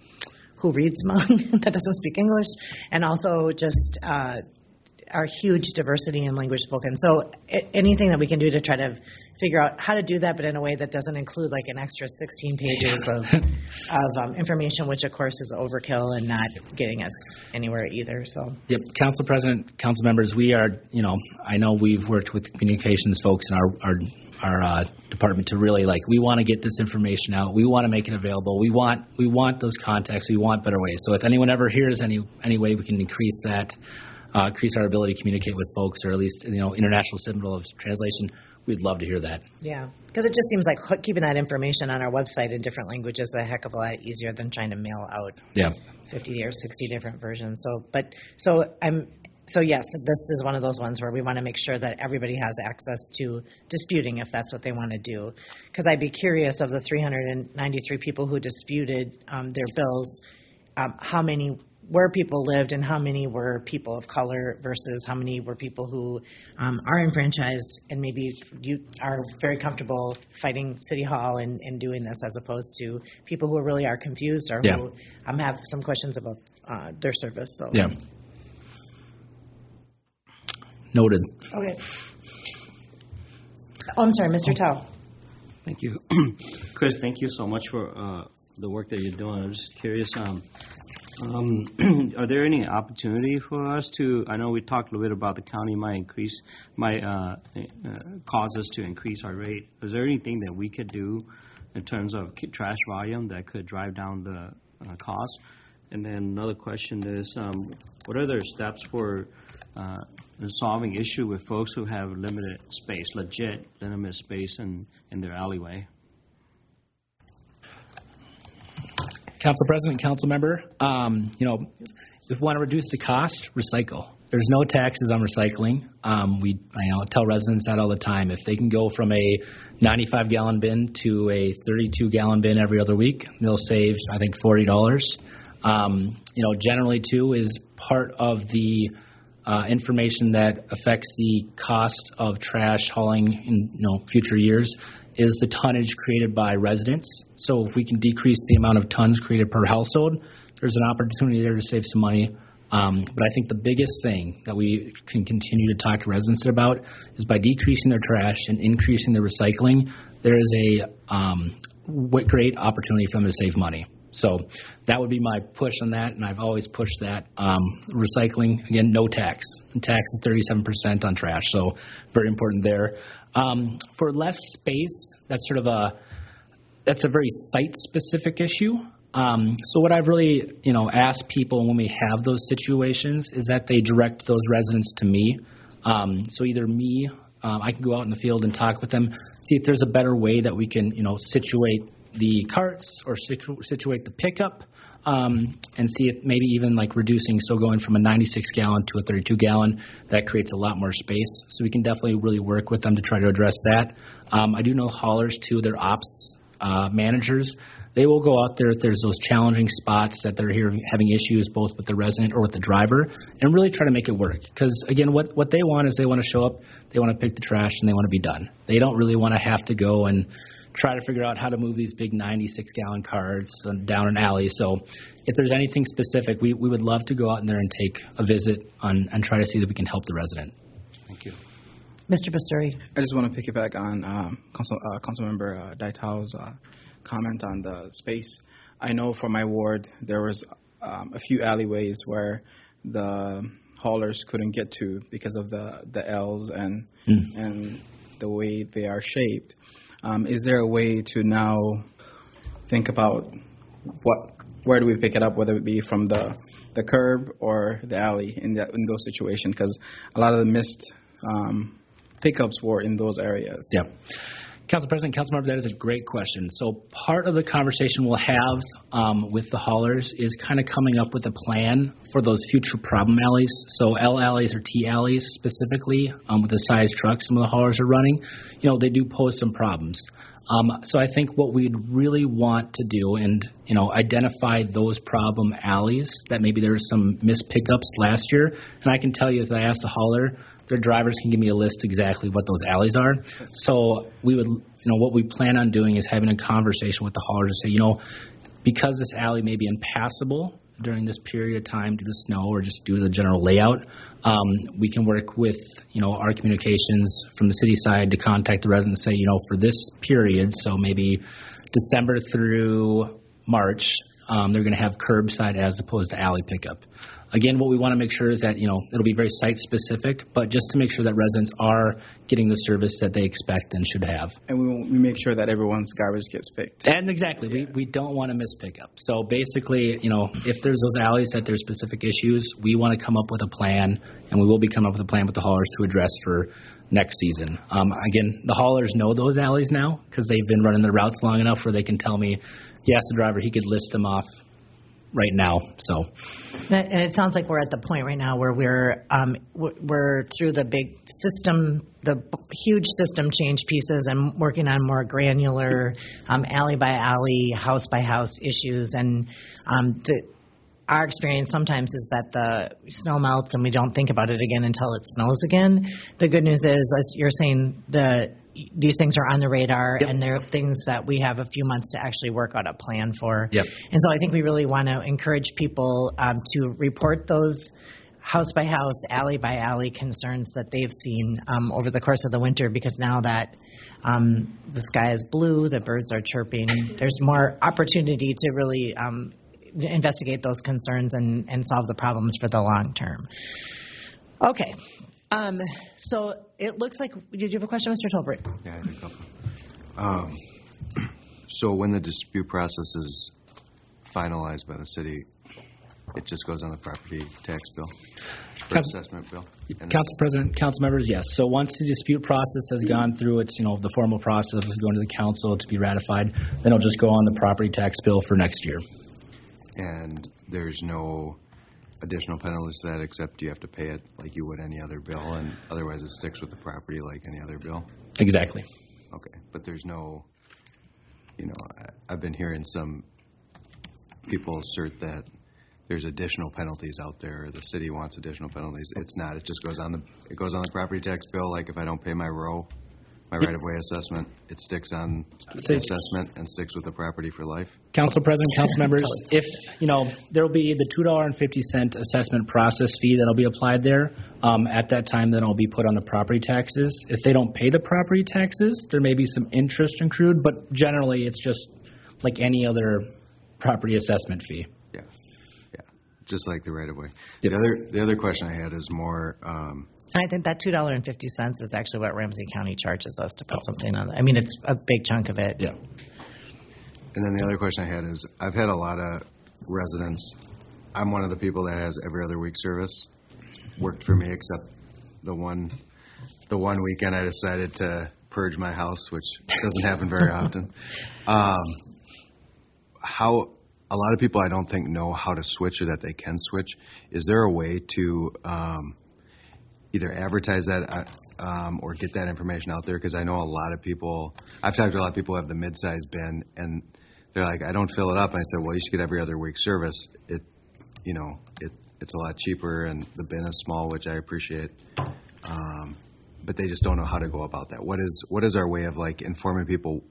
who reads Hmong that doesn't speak English, and also just uh, our huge diversity in language spoken. So a- anything that we can do to try to figure out how to do that, but in a way that doesn't include like an extra sixteen pages of, of um, information, which of course is overkill and not getting us anywhere either. So. Yep, Council President, Council members, we are, you know, I know we've worked with communications folks in our our, our uh, department to really like, we want to get this information out. We want to make it available. We want we want those contacts. We want better ways. So if anyone ever hears any any way we can increase that, uh, increase our ability to communicate with folks, or at least, you know, international symbol of translation, we'd love to hear that. Yeah, because it just seems like keeping that information on our website in different languages is a heck of a lot easier than trying to mail out yeah. fifty or sixty different versions. So, but so I'm so yes, this is one of those ones where we want to make sure that everybody has access to disputing if that's what they want to do. Because I'd be curious, of the three hundred ninety-three people who disputed um, their bills, um, how many where people lived and how many were people of color versus how many were people who um, are enfranchised and maybe you are very comfortable fighting City Hall and, and doing this, as opposed to people who really are confused or yeah. who um, have some questions about uh, their service. So yeah. Noted. Okay. Oh, I'm sorry, Mister Tao. Thank you. Chris, thank you so much for uh, the work that you're doing. I'm just curious, um, um, are there any opportunity for us to, I know we talked a little bit about the county might increase, might uh, uh, cause us to increase our rate. Is there anything that we could do in terms of trash volume that could drive down the uh, cost? And then another question is, um, what are their steps for uh, solving issue with folks who have limited space, legit limited space in, in their alleyway? Council President, Council Member, um, you know, if we want to reduce the cost, recycle. There's no taxes on recycling. Um, we, I know, tell residents that all the time. If they can go from a ninety-five gallon bin to a thirty-two gallon bin every other week, they'll save, I think, forty dollars. Um, you know, generally, too, is part of the uh, information that affects the cost of trash hauling in, you know, future years is the tonnage created by residents. So if we can decrease the amount of tons created per household, there's an opportunity there to save some money. Um, but I think the biggest thing that we can continue to talk to residents about is by decreasing their trash and increasing their recycling, there is a um, great opportunity for them to save money. So that would be my push on that, and I've always pushed that. Um, recycling, again, no tax. And tax is thirty-seven percent on trash, so very important there. Um, for less space, that's sort of a that's a very site-specific issue. Um, so what I've really, you know, asked people when we have those situations is that they direct those residents to me. Um, so either me, um, I can go out in the field and talk with them, see if there's a better way that we can, you know, situate the carts or situ- situate the pickup, um, and see if maybe even like reducing, so going from a ninety-six gallon to a thirty-two gallon, that creates a lot more space. So we can definitely really work with them to try to address that. Um, I do know haulers too, their ops uh, managers, they will go out there if there's those challenging spots that they're here having issues both with the resident or with the driver, and really try to make it work. Because again, what, what they want is they want to show up, they want to pick the trash, and they want to be done. They don't really want to have to go and try to figure out how to move these big ninety-six gallon carts down an alley. So if there's anything specific, we, we would love to go out in there and take a visit on, and try to see that we can help the resident. Thank you. Mister Pastore. I just want to piggyback on um, Council, uh, Councilmember uh, Daitau's uh, comment on the space. I know for my ward there was um, a few alleyways where the haulers couldn't get to because of the, the L's and mm. and the way they are shaped. Um, is there a way to now think about what where do we pick it up, whether it be from the the curb or the alley in that in those situations? Because a lot of the missed um, pickups were in those areas. Yeah. Council President, Councilmember, that is a great question. So part of the conversation we'll have um, with the haulers is kind of coming up with a plan for those future problem alleys. So L alleys or T alleys specifically, um, with the size trucks some of the haulers are running, you know, they do pose some problems. Um, so I think what we'd really want to do and, you know, identify those problem alleys that maybe there were some missed pickups last year. And I can tell you, if I ask the hauler, their drivers can give me a list exactly what those alleys are. So we would, you know, what we plan on doing is having a conversation with the hauler to say, you know, because this alley may be impassable during this period of time due to snow or just due to the general layout, um, we can work with, you know, our communications from the city side to contact the residents and say, you know, for this period, so maybe December through March, um, they're going to have curbside as opposed to alley pickup. Again, what we want to make sure is that, you know, it'll be very site-specific, but just to make sure that residents are getting the service that they expect and should have. And we, we make sure that everyone's garbage gets picked. And exactly. Yeah. We, we don't want to miss pickup. So basically, you know, if there's those alleys that there's specific issues, we want to come up with a plan, and we will be coming up with a plan with the haulers to address for next season. Um, again, the haulers know those alleys now because they've been running their routes long enough where they can tell me, yes, the driver, he could list them off right now. So, and it sounds like we're at the point right now where we're um, we're through the big system, the huge system change pieces, and working on more granular um, alley by alley, house by house issues. And um, the, our experience sometimes is that the snow melts and we don't think about it again until it snows again. The good news is, as you're saying, the these things are on the radar, yep. and they're things that we have a few months to actually work out a plan for. Yep. And so I think we really want to encourage people um, to report those house by house, alley by alley concerns that they've seen um, over the course of the winter, because now that um, the sky is blue, the birds are chirping, there's more opportunity to really um, investigate those concerns and, and solve the problems for the long term. Okay. Um, so it looks like, did you have a question, Mister Tolbert? Yeah, I had a couple. Um, so when the dispute process is finalized by the city, it just goes on the property tax bill, or Council, assessment bill? And Council President, Council members, yes. So once the dispute process has gone through its, you know, the formal process of going to the council to be ratified, then it'll just go on the property tax bill for next year. And there's no additional penalties to that, except you have to pay it like you would any other bill, and otherwise it sticks with the property like any other bill? Exactly. Okay, but there's no, you know, I, I've been hearing some people assert that there's additional penalties out there, the city wants additional penalties. It's not. It just goes on the, it goes on the property tax bill. Like if I don't pay my row, my right-of-way assessment, it sticks on the assessment and sticks with the property for life. Council President, council members, if, you know, there'll be the two dollars and fifty cents assessment process fee that'll be applied there. Um, at that time, then it'll be put on the property taxes. If they don't pay the property taxes, there may be some interest accrued, but generally it's just like any other property assessment fee. Yeah, yeah, just like the right-of-way. Yep. The other, the other question I had is more. Um, And I think that two dollars and fifty cents is actually what Ramsey County charges us to put something on. I mean, it's a big chunk of it. Yeah. And then the other question I had is, I've had a lot of residents. I'm one of the people that has every other week service. It's worked for me, except the one, the one weekend I decided to purge my house, which doesn't happen very often. Um, how a lot of people I don't think know how to switch or that they can switch. Is there a way to um, either advertise that um, or get that information out there? Because I know a lot of people, I've talked to a lot of people who have the mid-size bin, and they're like, I don't fill it up. And I said, well, you should get every other week service. It, you know, it it's a lot cheaper, and the bin is small, which I appreciate. Um, but they just don't know how to go about that. What is what is our way of like informing people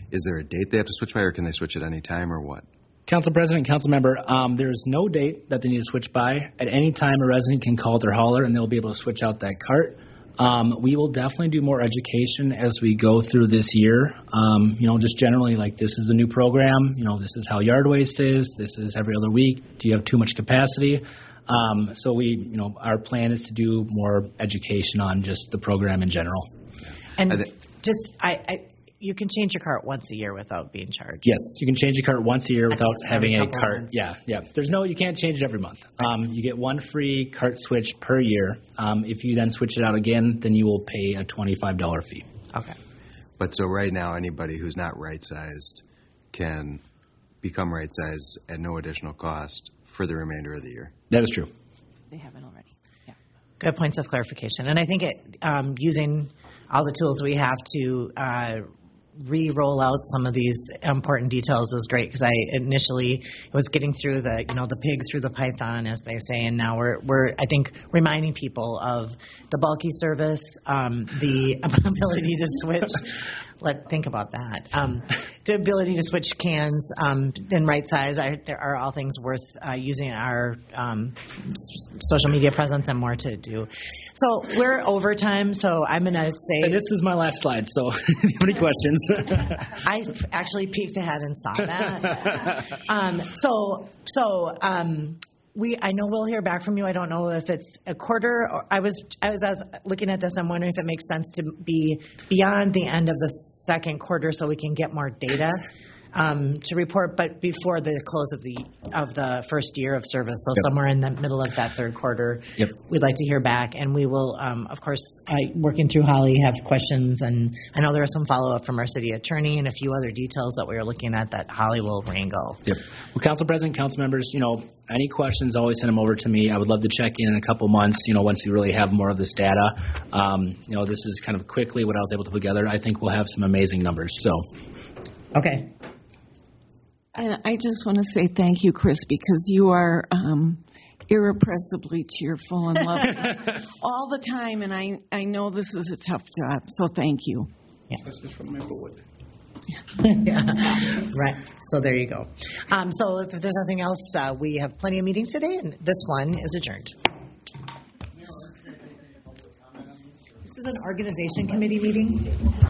is there a date they have to switch by, or can they switch at any time, or what? Council President, Council Member, um, there is no date that they need to switch by. At any time, a resident can call their hauler, and they'll be able to switch out that cart. Um, we will definitely do more education as we go through this year. Um, you know, just generally, like, this is a new program. You know, this is how yard waste is. This is every other week. Do you have too much capacity? Um, so we, you know, our plan is to do more education on just the program in general. And I thi- just, I, I, you can change your cart once a year without being charged. Yes, you can change your cart once a year That's without every having a couple cart. months. Yeah, yeah. There's no, you can't change it every month. Um, you get one free cart switch per year. Um, if you then switch it out again, then you will pay a twenty-five dollars fee. Okay. But so right now, anybody who's not right-sized can become right-sized at no additional cost for the remainder of the year. That is true. They haven't already. Yeah. Good points of clarification. And I think it, um, using all the tools we have to uh, re-roll out some of these important details is great, because I initially was getting through the, you know, the pig through the python, as they say, and now we're, we're I think, reminding people of the bulky service, um, the ability to switch. Let think about that. Um, the ability to switch cans um, in right size. I, there are all things worth uh, using our um, s- social media presence and more to do. So we're over time. So I'm going to say And this is my last slide, so if you have any questions? I actually peeked ahead and saw that. um, so so um, we I know we'll hear back from you. I don't know if it's a quarter. Or I was I was, I was looking at this. I'm wondering if it makes sense to be beyond the end of the second quarter so we can get more data um, to report, but before the close of the of the first year of service. So Yep. somewhere in the middle of that third quarter, Yep. we'd like to hear back, and we will, um, of course, I, working through Holly, have questions, and I know there was some follow-up from our city attorney and a few other details that we were looking at that Holly will wrangle. Yep. Well, Council President, Council Members, you know, any questions, always send them over to me. I would love to check in in a couple months, you know, once we really have more of this data. Um, you know, this is kind of quickly what I was able to put together. I think we'll have some amazing numbers, so. Okay. And I just want to say thank you, Chris, because you are um, irrepressibly cheerful and loving all the time, and I, I know this is a tough job, so thank you. Yeah. Right. So there you go. Um, so if there's nothing else, uh, we have plenty of meetings today, and this one is adjourned. This is an organization committee meeting.